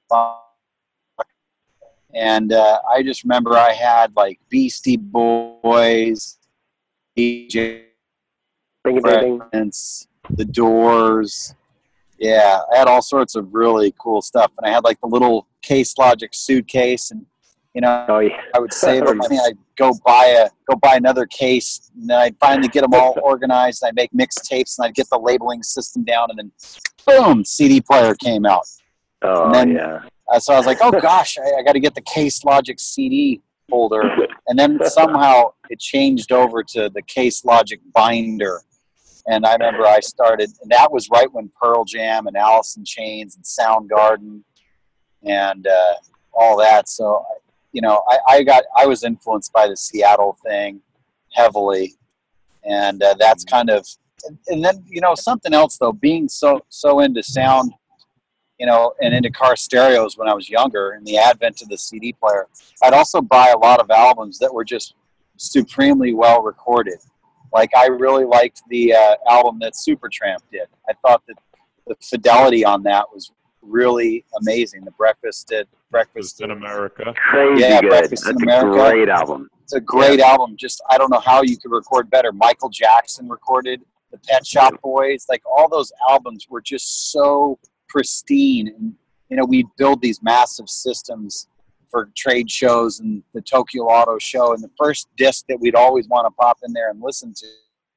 And uh, I just remember I had like Beastie Boys, D J Prince, The Doors. Yeah, I had all sorts of really cool stuff. And I had like the little Case Logic suitcase, and you know, Oh, yeah. I would save up money. I'd go buy a go buy another case, and then I'd finally get them all organized. I'd make mixtapes, and I'd get the labeling system down, and then boom, C D player came out. Oh, And then, yeah. Uh, so I was like, oh gosh, I, I got to get the Case Logic C D holder. And then somehow it changed over to the Case Logic binder. And I remember I started, and that was right when Pearl Jam and Alice in Chains and Soundgarden and uh, all that. So, you know, I, I got, I was influenced by the Seattle thing heavily. And uh, that's kind of, and, and then, you know, something else though, being so, so into sound, you know, and into car stereos when I was younger, and the advent of the C D player, I'd also buy a lot of albums that were just supremely well recorded. Like I really liked the uh, album that Supertramp did. I thought that the fidelity on that was really amazing. The Breakfast did Breakfast in America. Crazy Yeah, good. Breakfast That's in a America. great album. It's a great Yeah. album. Just I don't know how you could record better. Michael Jackson recorded the Pet Shop Boys. Like all those albums were just so pristine, and you know we'd build these massive systems for trade shows and the Tokyo Auto Show, and the first disc that we'd always want to pop in there and listen to,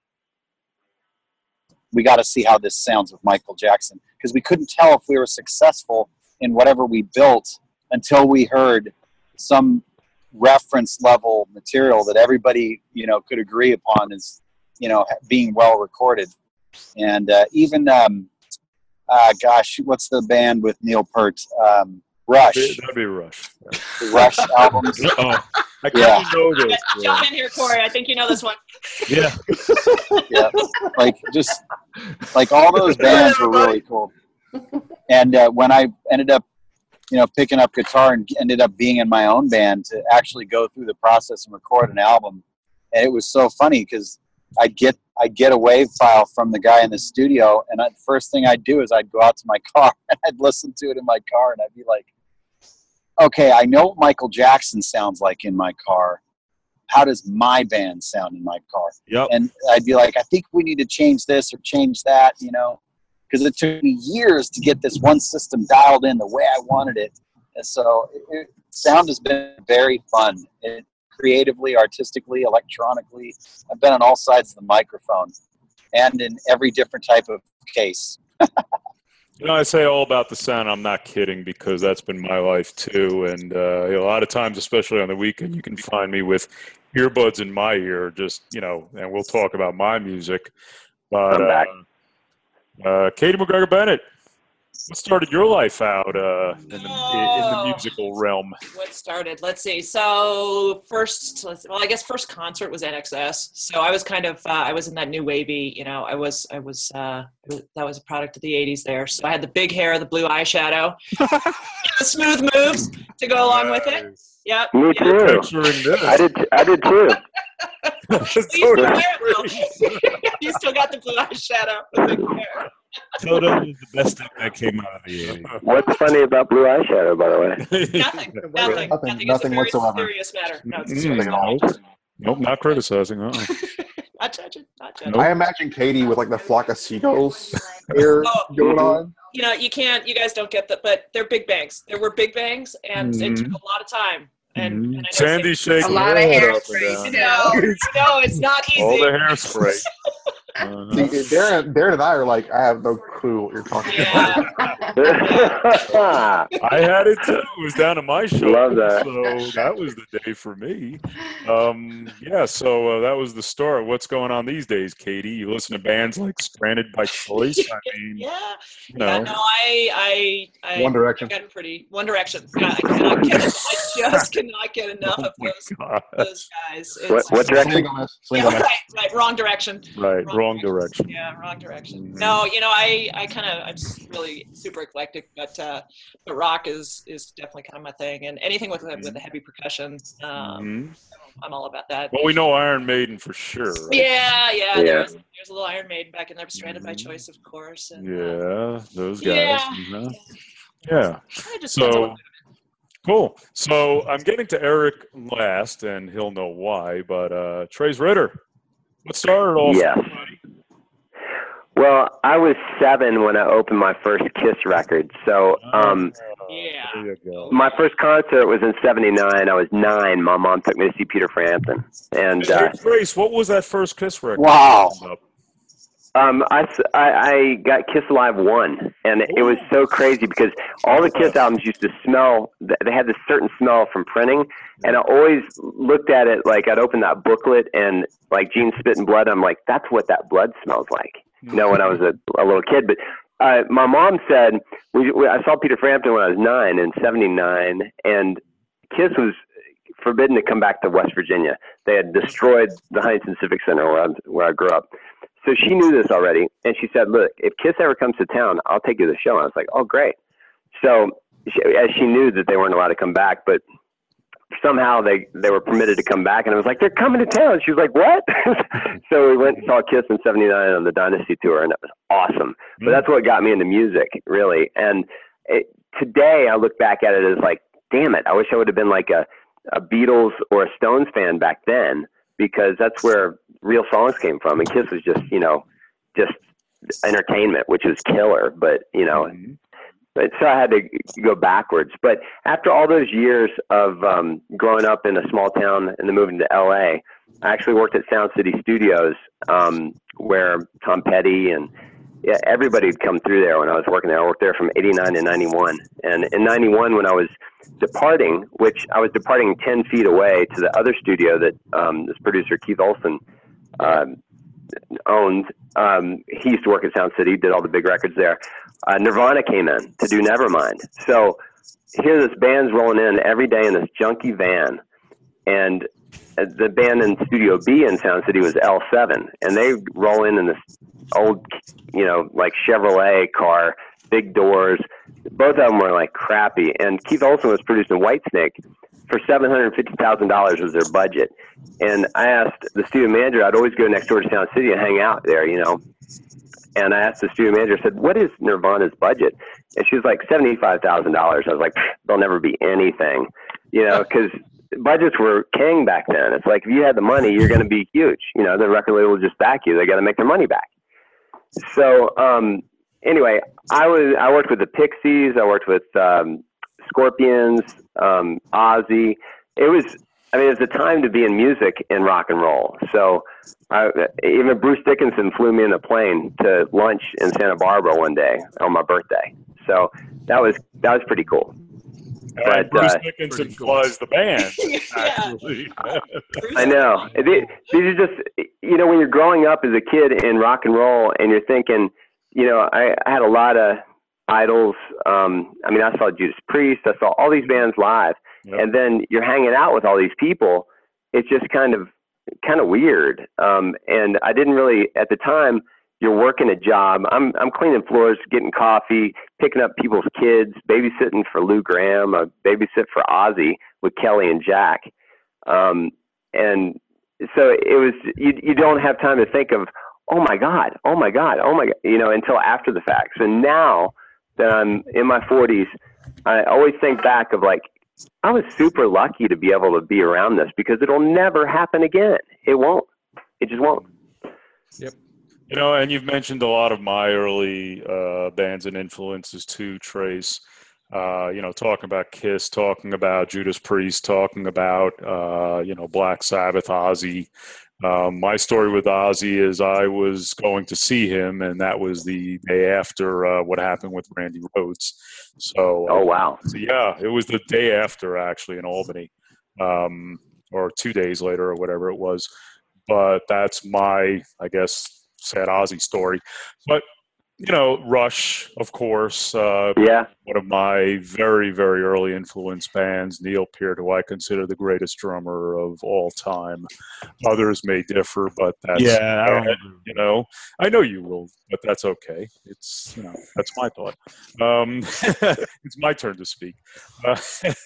we got to see how this sounds with Michael Jackson, because we couldn't tell if we were successful in whatever we built until we heard some reference level material that everybody you know could agree upon as you know being well recorded. And uh, even um Uh, gosh, what's the band with Neil Peart? Um, Rush. That'd be Rush. Yeah. The Rush albums. Uh-oh. I kind Yeah. of know this. Jump in here, Corey. I think you know this one. Yeah. Yeah. Like, just, like, all those bands were really cool. And uh, when I ended up, you know, picking up guitar and ended up being in my own band to actually go through the process and record an album, and it was so funny because I'd get I'd get a wave file from the guy in the studio, and the first thing I'd do is I'd go out to my car and I'd listen to it in my car, and I'd be like, okay, I know what Michael Jackson sounds like in my car. How does my band sound in my car? Yep. And I'd be like, I think we need to change this or change that, you know, because it took me years to get this one system dialed in the way I wanted it. And so it, it, sound has been very fun. It, creatively, artistically, electronically. I've been on all sides of the microphone and in every different type of case. You know, I say all about the sound. I'm not kidding, because that's been my life too. And uh, a lot of times, especially on the weekend, you can find me with earbuds in my ear, just, you know, and we'll talk about my music. But I'm back. Uh, uh, Katie McGregor Bennett, what started your life out uh, in, the, in the Oh. musical realm? What started? Let's see. So first, let's, well, I guess first concert was N X S. So I was kind of, uh, I was in that new wavy, you know, I was, I was, uh, that was a product of the eighties there. So I had the big hair, the blue eyeshadow, the smooth moves to go along with it. Yep. Me yep. too. Picturing this. I did. I did too. You still wear it, though. You still got the blue eyeshadow. The big hair. Toto was the best thing that came out of the eighties. What's funny about blue eyeshadow, by the way? Nothing. Nothing. Nothing, Nothing. It's nothing a very whatsoever. serious matter. No, it's a Mm, serious matter. nope. Nope, not criticizing. Uh-uh. Not judging. Not judging. Nope. I imagine Katie with like the flock of seagulls here Oh. going on. You know, you can't, you guys don't get that, but they're big bangs. There were big bangs, and it took a lot of time. And, and I know Sandy's Sandy- shaking A lot of her head up hairspray and to down. do. No, it's not easy. All the hairspray. Uh-huh. See, Darren, Darren and I are like, I have no clue what you're talking about. Yeah. I had it too. It was down to my show. Love that. So that was the day for me. Um, yeah, so uh, that was the start. What's going on these days, Katie? You listen to bands like Stranded by Choice? I mean, Yeah. you Yeah, know. no, I, I, I, One Direction. I've gotten pretty, One Direction. God, I cannot get, I just cannot get enough Oh of my those, God. those guys. It's, What, what direction? Singleness, yeah, singleness. right, right, wrong direction. Right, wrong direction. Yeah, wrong direction. Mhm. No, you know, I, I kind of, I'm just really super eclectic, but, uh, but rock is, is definitely kind of my thing, and anything with with the heavy percussion, um, Mhm. I'm all about that. Well, we know Iron Maiden for sure. Right? Yeah, yeah, Yeah. There was, there's a little Iron Maiden back in there, Stranded by Mhm. Choice, of course. And, uh, Yeah, those guys. Yeah. Mhm. Yeah. I just depends on So, cool. So I'm getting to Eric last, and he'll know why, but uh, Trace Ritter, what started all Yes. Well, I was seven when I opened my first Kiss record. So um, Yeah. There you go. my first concert was in seventy-nine. I was nine. My mom took me to see Peter Frampton. And uh, Hey, Trace, what was that first Kiss record? Wow. um, I, s- I- I got Kiss Alive one. And it was so crazy because all the Kiss albums used to smell, they had this certain smell from printing. And I always looked at it like I'd open that booklet and like Gene Spit and Blood. I'm like, that's what that blood smells like. You know, when I was a, a little kid. But uh, my mom said, we, we, I saw Peter Frampton when I was nine in seventy-nine, and Kiss was forbidden to come back to West Virginia. They had destroyed the Huntington Civic Center where I, where I grew up. So she knew this already, and she said, look, if Kiss ever comes to town, I'll take you to the show. And I was like, oh, great. So she, as she knew that they weren't allowed to come back, but somehow they, they were permitted to come back, and I was like, they're coming to town. She was like, what? So we went and saw Kiss in seventy-nine on the Dynasty tour, and it was awesome. But that's what got me into music, really. And it, today I look back at it as like, damn it, I wish I would have been like a, a Beatles or a Stones fan back then, because that's where real songs came from. And Kiss was just, you know, just entertainment, which was killer. But, you know, But so I had to go backwards. But after all those years of um, growing up in a small town and then moving to L A, I actually worked at Sound City Studios, um, where Tom Petty and yeah, everybody had come through there when I was working there. I worked there from eighty-nine to ninety-one. And in ninety-one, when I was departing, which I was departing ten feet away to the other studio that um, this producer, Keith Olsen, uh, owned. Um, he used to work at Sound City, did all the big records there. Uh, Nirvana came in to do Nevermind. So here this band's rolling in every day in this junky van. And the band in Studio B in Sound City was L seven. And they roll in in this old, you know, like Chevrolet car, big doors. Both of them were like crappy. And Keith Olsen was producing Whitesnake. for seven hundred fifty thousand dollars was their budget. And I asked the studio manager, I'd always go next door to Sound City and hang out there, you know. And I asked the studio manager, I said, what is Nirvana's budget? And she was like, seventy-five thousand dollars. I was like, there'll never be anything, you know, because budgets were king back then. It's like, if you had the money, you're going to be huge. You know, the record label will just back you. They got to make their money back. So um, anyway, I was I worked with the Pixies. I worked with um, Scorpions, um, Ozzy. It was, I mean, it was a time to be in music and rock and roll. So I, even Bruce Dickinson flew me in a plane to lunch in Santa Barbara one day on my birthday. So that was that was pretty cool. And But, Bruce uh, Dickinson was the band, actually. I know. These are just, you know, when you're growing up as a kid in rock and roll and you're thinking, you know, I, I had a lot of idols. Um, I mean, I saw Judas Priest. I saw all these bands live. Yep. And then you're hanging out with all these people. It's just kind of, kind of weird. Um, and I didn't really, at the time, you're working a job. I'm I'm cleaning floors, getting coffee, picking up people's kids, babysitting for Lou Gramm, I babysit for Ozzy with Kelly and Jack. Um, and so it was, you, you don't have time to think of, oh my God, oh my God, oh my God, you know, until after the fact. So now that I'm in my forties, I always think back of like, I was super lucky to be able to be around this because it'll never happen again. It won't. It just won't. Yep. You know, and you've mentioned a lot of my early uh, bands and influences too, Trace. Uh, you know, talking about Kiss, talking about Judas Priest, talking about, uh, you know, Black Sabbath, Ozzy. Um, my story with Ozzy is I was going to see him, and that was the day after uh, what happened with Randy Rhoads. So, oh, wow. So, yeah, it was the day after, actually, in Albany, um, or two days later or whatever it was. But that's my, I guess, sad Ozzy story. But, you know, Rush, of course. Uh, yeah. One of my very, very early influence bands, Neil Peart, who I consider the greatest drummer of all time. Others may differ, but that's, yeah, I don't you know, I know you will, but that's okay. It's, you know, that's my thought. Um, it's my turn to speak. Uh,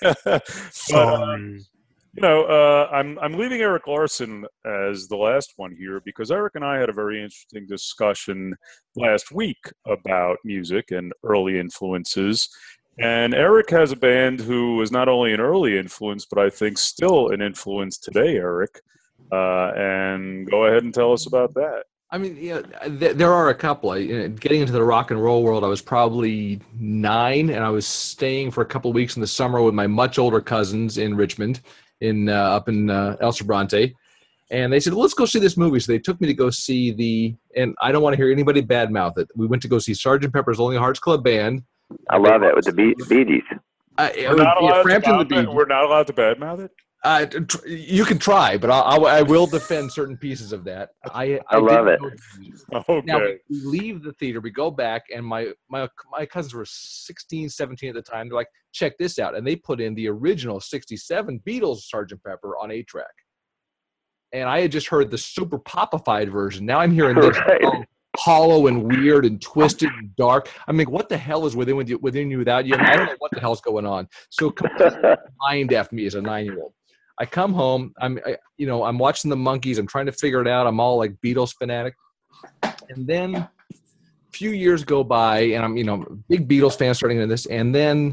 Sorry. But, You know, uh, I'm I'm leaving Eric Larson as the last one here because Eric and I had a very interesting discussion last week about music and early influences. And Eric has a band who is not only an early influence, but I think still an influence today, Eric. Uh, and go ahead and tell us about that. I mean, yeah, th- there are a couple. I, you know, getting into the rock and roll world, I was probably nine, and I was staying for a couple of weeks in the summer with my much older cousins in Richmond. in uh, up in uh, El Sobrante, and they said, let's go see this movie. So they took me to go see the, and I don't want to hear anybody badmouth it. We went to go see Sergeant Pepper's Lonely Hearts Club Band. I love it with the Bee, Bee Gees. Uh, we're, not yeah, Frampton, the Bee Gees. We're not allowed to badmouth it? Uh, tr- you can try, but I'll, I will defend certain pieces of that. I, I, I love it. Okay. Now, we leave the theater, we go back, and my, my my cousins were sixteen, seventeen at the time. They're like, check this out. And they put in the original sixty-seven Beatles Sergeant Pepper on eight track. And I had just heard the super popified version. Now I'm hearing this right. oh, hollow and weird and twisted and dark. I mean, what the hell is within, with you, within you without you? I don't know what the hell's going on. So completely mind F me as a nine-year-old. I come home, I'm, I, you know, I'm watching the Monkees. I'm trying to figure it out. I'm all like Beatles fanatic. And then a few years go by, and I'm, you know, big Beatles fan starting into this. And then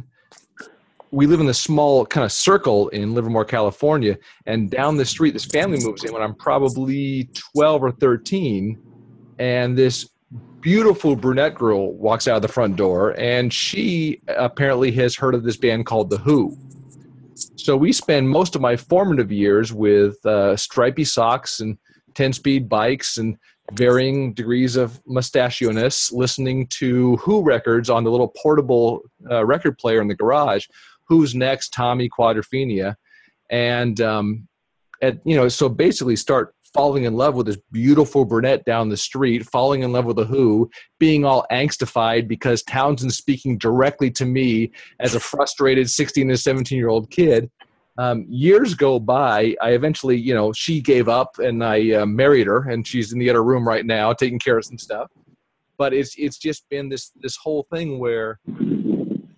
we live in this small kind of circle in Livermore, California. And down the street, this family moves in when I'm probably twelve or thirteen. And this beautiful brunette girl walks out of the front door, and she apparently has heard of this band called The Who. So we spend most of my formative years with uh, stripy socks and ten-speed bikes and varying degrees of mustachio-ness, listening to Who records on the little portable uh, record player in the garage. Who's Next, Tommy, Quadrophenia. And, um, at, you know, so basically start falling in love with this beautiful brunette down the street, falling in love with The Who, being all angstified because Townsend's speaking directly to me as a frustrated sixteen to seventeen-year-old kid. Um, years go by. I eventually, you know, she gave up, and I uh, married her, and she's in the other room right now taking care of some stuff. But it's it's just been this this whole thing where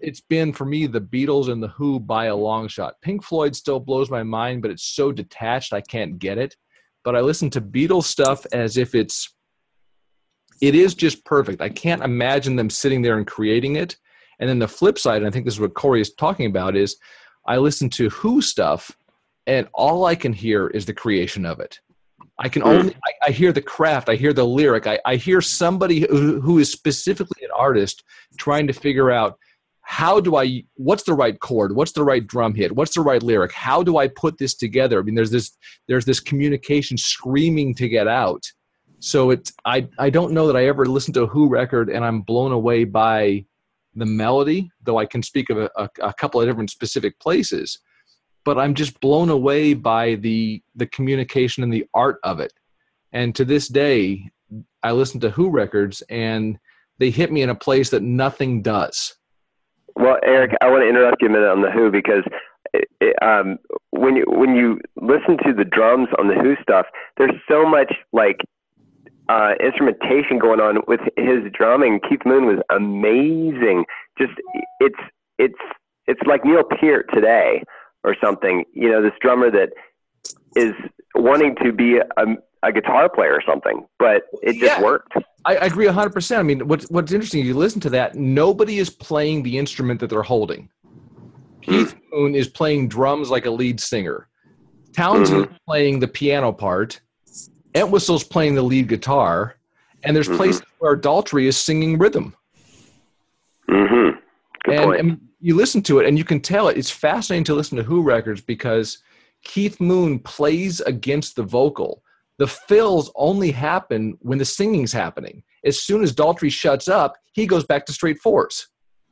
it's been for me the Beatles and the Who by a long shot. Pink Floyd still blows my mind, but it's so detached I can't get it. But I listen to Beatles stuff as if it's it is just perfect. I can't imagine them sitting there and creating it. And then the flip side, and I think this is what Corey is talking about, is I listen to Who stuff, and all I can hear is the creation of it. I can only I, I hear the craft, I hear the lyric, I, I hear somebody who, who is specifically an artist trying to figure out how do I what's the right chord, what's the right drum hit, what's the right lyric, how do I put this together? I mean, there's this there's this communication screaming to get out. So it I I don't know that I ever listened to a Who record and I'm blown away by the melody, though I can speak of a, a, a couple of different specific places. But I'm just blown away by the the communication and the art of it. And to this day, I listen to Who records, and they hit me in a place that nothing does. Well, Eric, I want to interrupt you a minute on the Who, because it, it, um, when you when you listen to the drums on the Who stuff, there's so much like uh, instrumentation going on with his drumming. Keith Moon was amazing. Just it's it's it's like Neil Peart today. Or something, you know, this drummer that is wanting to be a, a guitar player or something, but it just yeah, worked. I, I agree one hundred percent. I mean, what's, what's interesting, you listen to that, nobody is playing the instrument that they're holding. Keith mm. Moon is playing drums like a lead singer. Townsend mm-hmm. is playing the piano part. Entwistle's playing the lead guitar. And there's mm-hmm. places where Daltrey is singing rhythm. Mm-hmm. Good and, point. and you listen to it and you can tell it. It's fascinating to listen to Who records because Keith Moon plays against the vocal. The fills only happen when the singing's happening. As soon as Daltrey shuts up, he goes back to straight fours.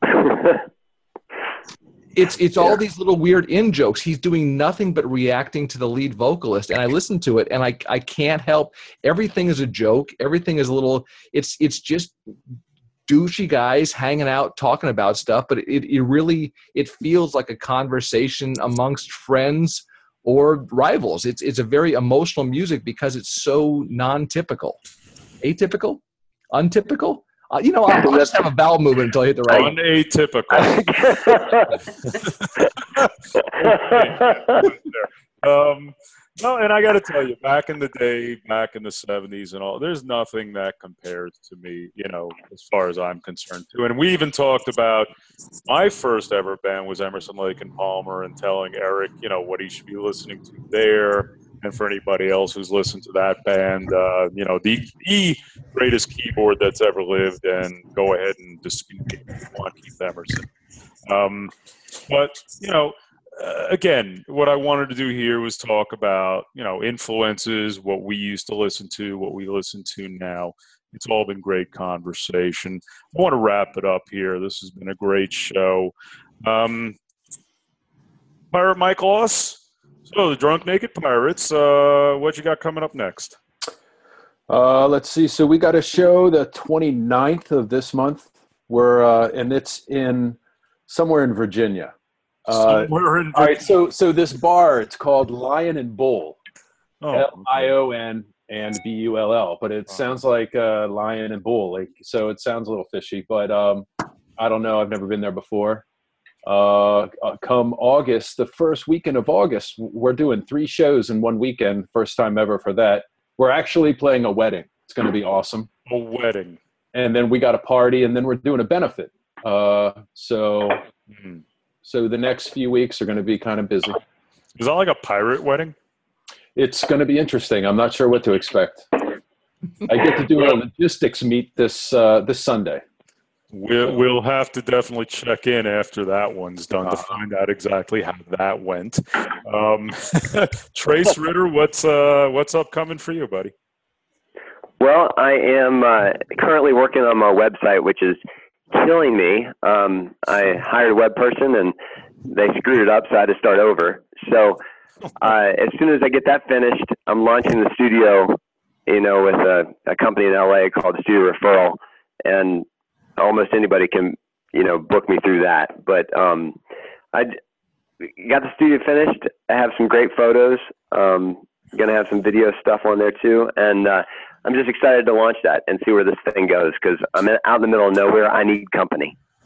it's it's yeah. all these little weird in jokes. He's doing nothing but reacting to the lead vocalist. And I listen to it and I I can't help. Everything is a joke. Everything is a little. It's it's just. douchey guys hanging out talking about stuff, but it, it really it feels like a conversation amongst friends or rivals. It's it's a very emotional music because it's so non-typical, atypical, untypical. Uh, you know, I'll, I'll just have a bowel movement until I hit the right. Unatypical. um, no, and I got to tell you, back in the day, back in the seventies and all, there's nothing that compares to me, you know, as far as I'm concerned, too. And we even talked about my first ever band was Emerson, Lake and Palmer, and telling Eric, you know, what he should be listening to there. And for anybody else who's listened to that band, uh, you know, the, the greatest keyboard that's ever lived, and go ahead and dispute it if you want, Keith Emerson. Um, but, you know, Uh, again, what I wanted to do here was talk about, you know, influences, what we used to listen to, what we listen to now. It's all been great conversation. I want to wrap it up here. This has been a great show. Um, Pirate Mike Loss. So the Drunk Naked Pirates, uh, what you got coming up next? Uh, let's see. So we got a show the twenty-ninth of this month, where, uh, and it's in somewhere in Virginia. Uh, Somewhere in all right, so so this bar, it's called Lion and Bull, oh, L I O N and B U L L, but it sounds like uh, Lion and Bull, like so it sounds a little fishy, but um, I don't know, I've never been there before. Uh, uh, come August, the first weekend of August, we're doing three shows in one weekend, first time ever for that. We're actually playing a wedding. It's going to be awesome. A wedding. And then we got a party, and then we're doing a benefit. Uh, so... Mm. So the next few weeks are going to be kind of busy. Is that like a pirate wedding? It's going to be interesting. I'm not sure what to expect. I get to do a logistics meet this uh, this Sunday. We'll, we'll have to definitely check in after that one's done to find out exactly how that went. Um, Trace Ritter, what's uh, what's upcoming for you, buddy? Well, I am uh, currently working on my website, which is killing me. Um, I hired a web person and they screwed it up, so I had to start over. So uh, as soon as I get that finished, I'm launching the studio, you know, with a, a company in L A called Studio Referral, and almost anybody can, you know, book me through that. But um, I got the studio finished. I have some great photos. Um, going to have some video stuff on there too. And uh, I'm just excited to launch that and see where this thing goes, because I'm in, out in the middle of nowhere. I need company.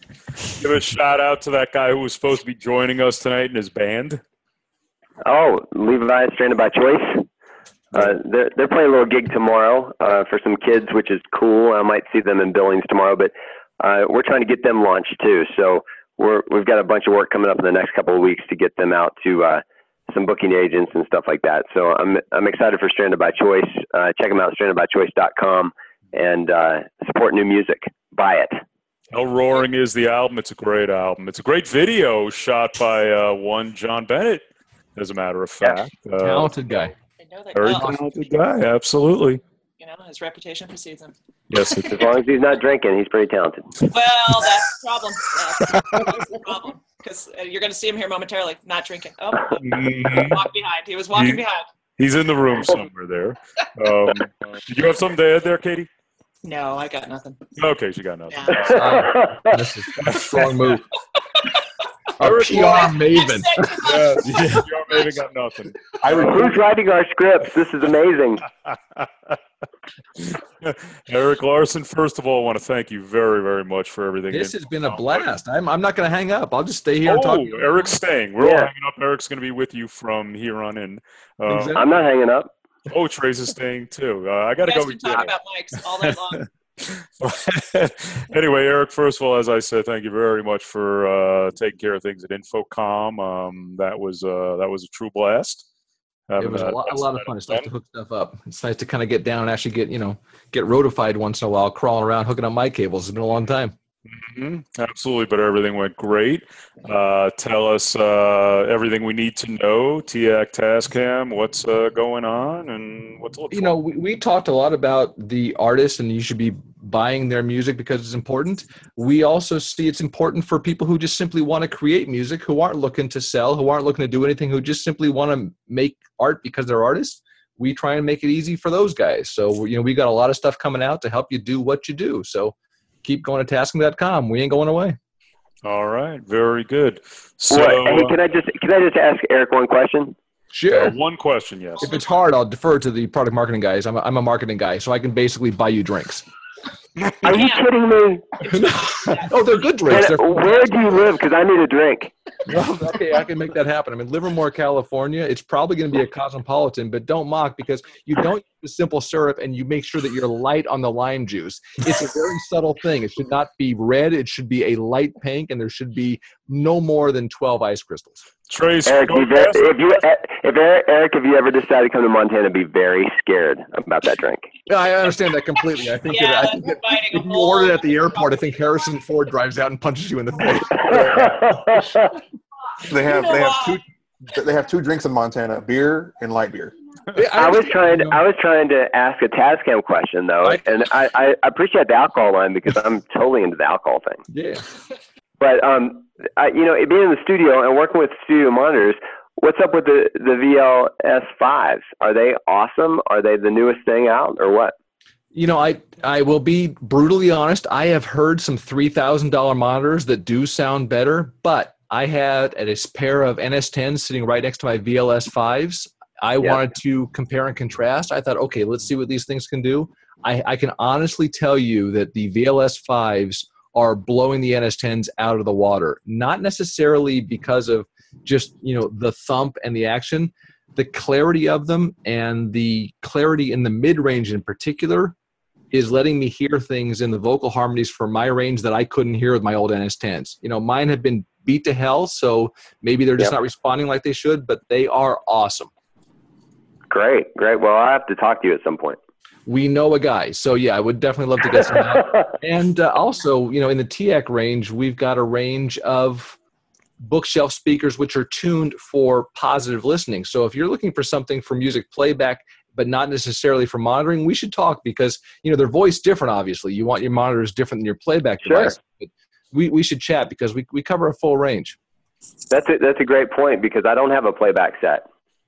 Give a shout out to that guy who was supposed to be joining us tonight in his band. Oh, Levi Stranded by Choice. Uh, they're they're playing a little gig tomorrow uh, for some kids, which is cool. I might see them in Billings tomorrow, but uh, we're trying to get them launched too. So we're we've got a bunch of work coming up in the next couple of weeks to get them out to uh, some booking agents and stuff like that. So I'm I'm excited for Stranded by Choice. Uh, check them out, stranded by choice dot com, and uh, support new music. Buy it. Hell Roaring is the album. It's a great album. It's a great video shot by uh, one John Bennett, as a matter of fact. Uh, Talented guy. I know that. Very Oh, talented guy, absolutely. you know, his reputation precedes him. Yes, it As long as he's not drinking, he's pretty talented. Well, that's the problem. That's, that's the problem. Because uh, you're going to see him here momentarily, not drinking. Oh, Mhm. walk behind. He was walking He- behind. He's in the room somewhere there. Um, did you have something to add there, Katie? No, I got nothing. Okay, she got nothing. Nah. This is a strong move. A Eric P R maven. Yeah, yeah. You're maybe got nothing. I Who's recruit, writing our scripts? This is amazing. Eric Larson, first of all, I want to thank you very, very much for everything. This you- has been a blast. I'm, I'm not going to hang up. I'll just stay here and Oh, talk. Eric's staying. We're all Yeah. hanging up. Eric's going to be with you from here on in. Uh, Exactly. I'm not hanging up. Oh, Trace is staying too. Uh, I You got to guys go. can eat talk dinner. about mics all night long. Anyway, Eric, first of all, as I said, thank you very much for uh, taking care of things at Infocom. Um, that was uh, that was a true blast. It Having was a that- lot, a that's lot of that fun. It's nice event. to hook stuff up. It's nice to kind of get down and actually get, you know, get rotified once in a while, crawling around, hooking up mic cables. It's been a long time. Mhm, absolutely, but everything went great. Uh, tell us uh, everything we need to know. T A C Tascam, what's uh, going on, and what's You know, we, we talked a lot about the artists and you should be buying their music because it's important. We also see it's important for people who just simply want to create music, who aren't looking to sell, who aren't looking to do anything, who just simply want to make art because they're artists. We try and make it easy for those guys. So, you know, we got a lot of stuff coming out to help you do what you do. So keep going to tascam dot com. We ain't going away. All right, very good. So, What? Hey, can I just can I just ask Eric one question? Sure. uh, one question, yes. If it's hard, I'll defer to the product marketing guys. I'm a, I'm a marketing guy, so I can basically buy you drinks. Are you Yeah. kidding me? Oh, they're good drinks. And They're where do you live? Because I need a drink. Well, okay, I can make that happen. I'm in Livermore, California. It's probably going to be a cosmopolitan, but don't mock because you don't use simple syrup and you make sure that you're light on the lime juice. It's a very subtle thing. It should not be red. It should be a light pink, and there should be no more than twelve ice crystals. Trace, Eric, go be very, fast. if you if Eric, Eric, if you ever decide to come to Montana, be very scared about that drink. Yeah, I understand that completely. I think Yeah, that, I think that's that fighting a if you whole- order it at the airport, I think Harrison Ford drives out and punches you in the face. they have You know they have what? two they have two drinks in Montana: beer and light beer. I was trying. I was trying to ask a Tascam question though, Right. and I, I appreciate the alcohol line because I'm totally into the alcohol thing. Yeah. But um, I, you know, being in the studio and working with studio monitors, what's up with the the V L S fives? Are they awesome? Are they the newest thing out, or what? You know, I I will be brutally honest. I have heard some three thousand dollars monitors that do sound better, but I had a pair of N S tens sitting right next to my V L S fives. I Yeah. wanted to compare and contrast. I thought, okay, let's see what these things can do. I, I can honestly tell you that the V L S fives are blowing the N S tens out of the water. Not necessarily because of just, you know, the thump and the action. The clarity of them and the clarity in the mid-range in particular is letting me hear things in the vocal harmonies for my range that I couldn't hear with my old N S tens. You know, mine have been beat to hell, so maybe they're just Yep. not responding like they should, but they are awesome. Great, great. Well, I have to talk to you at some point. We know a guy. So, yeah, I would definitely love to get some out. And uh, also, you know, in the T A C range, we've got a range of bookshelf speakers which are tuned for positive listening. So if you're looking for something for music playback, but not necessarily for monitoring, we should talk because, you know, their voice different, obviously. You want your monitors different than your playback Sure. device. But we, we should chat because we, we cover a full range. That's a, that's a great point because I don't have a playback set.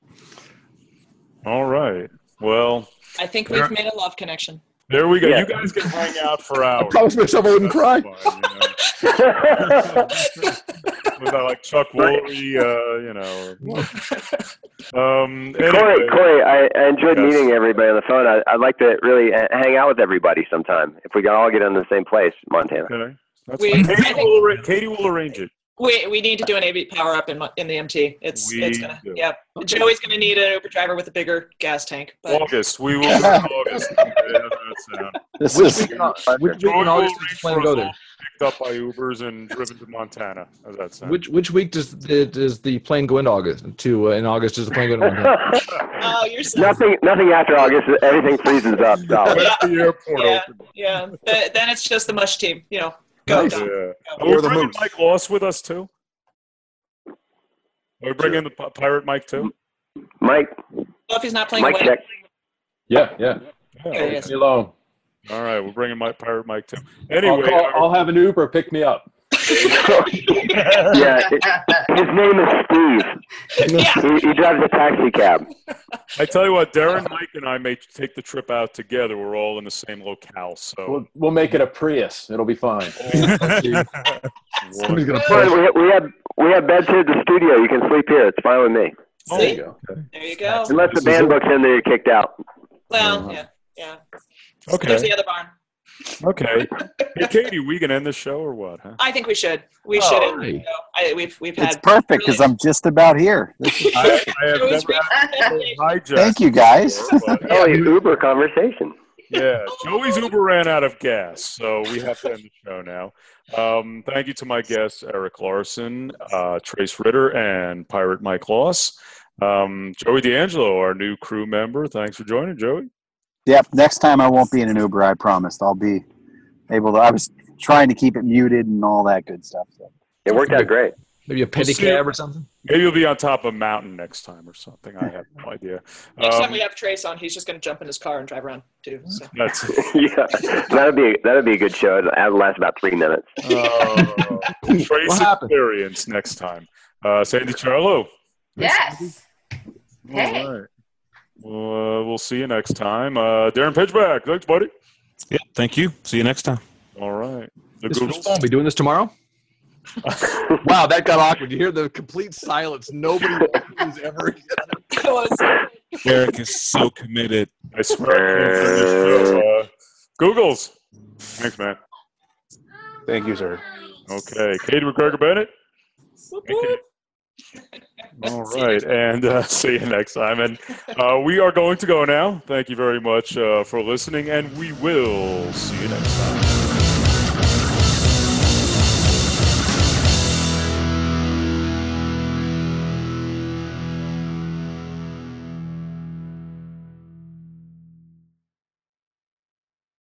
All right. Well, I think we've made a love connection. there we go. Yeah. You guys can hang out for hours. I promised myself I wouldn't cry. That's fine, you know. Was that like Chuck Woolery, uh, you know? Um, Corey, anyway, Corey, I, I enjoyed Yes. meeting everybody on the phone. I, I'd like to really uh, hang out with everybody sometime if we can all get in the same place, Montana. okay. That's We- fine. Katie, I think- will, arra- Katie will arrange it. We we need to do an A V power up in my- in the M T. It's We it's gonna do. yeah. Joey's gonna need an Uber driver with a bigger gas tank. But August. We will do it in August. Yeah, how's that sound? This Which is week, in, Au- which week Joey in will August does arrange the plan for go us there? all Picked up by Ubers and driven to Montana. How's that sound? Which which week does the does the plane go into August? To uh, in August does the plane go into Montana? oh, you're so, nothing, nothing after August. Everything freezes up. solid. When the airport yeah opened. yeah. Th- then it's just the mush team. You know, go. Nice. Dom. Yeah. Go. Are we Or the bringing Moose. Mike Loss with us too? Are we bringing the Pi- Pirate Mike too? Mike, So if he's not playing Mike away, check. Yeah, yeah. Yeah, There he okay. is. Leave me alone. All right, we're bringing Mike Pirate Mike too. I'll, Anyway, call, our- I'll have an Uber pick me up. Yeah, it- his name is Steve. yeah. He, he drives a taxi cab. I tell you what, Darren, Mike, and I may take the trip out together. We're all in the same locale, so We'll, we'll make it a Prius. It'll be fine. Somebody's gonna Fine, push. we, we have we have beds here at the studio. You can sleep here. It's fine with me. Oh, There See? you go. There you go. Unless the band book's in there, you're kicked out. Well, yeah, yeah. okay, There's the other barn. okay. Hey, Katie, we can end the show or what? Huh? I think we should. We Oh, should. right. I, we've we've It's had. perfect because really- I'm just about here. This is- I, I have Joey's never reached- hijacked. Thank you, guys. before, but- Oh, you Uber conversation. Yeah, Joey's Uber ran out of gas, so we have to end the show now. Um, thank you to my guests, Eric Larson, uh, Trace Ritter, and Pirate Mike Loss. Um, Joey D'Angelo, our new crew member. Thanks for joining, Joey. Yep. Next time I won't be in an Uber. I promised. I'll be able to. I was trying to keep it muted and all that good stuff. So. It worked out great. Maybe a pedicab or something. Maybe you'll be on top of a mountain next time or something. I have no idea. Next Um, time we have Trace on, he's just going to jump in his car and drive around too. So. that's Yeah, that'd be that'd be a good show. That'd last about three minutes. uh, Trace What happened? experience next time. Uh, Sandy Charlo. Yes. Hey. All right. Well, uh, we'll see you next time. Uh, Darren Pitchback. Thanks, buddy. Yeah, thank you. See you next time. All right. The This was Googles. fun. Be doing this tomorrow. Wow, that got awkward. You hear the complete silence. Nobody is ever. That was- Eric is so committed. I swear. I can't do this show. Uh, Googles. Thanks, man. Thank you, sir. Okay. Katie McGregor Bennett. Whoop, Thank you. whoop. All right, and uh, see you next time. And uh, we are going to go now. Thank you very much uh, for listening, and we will see you next time.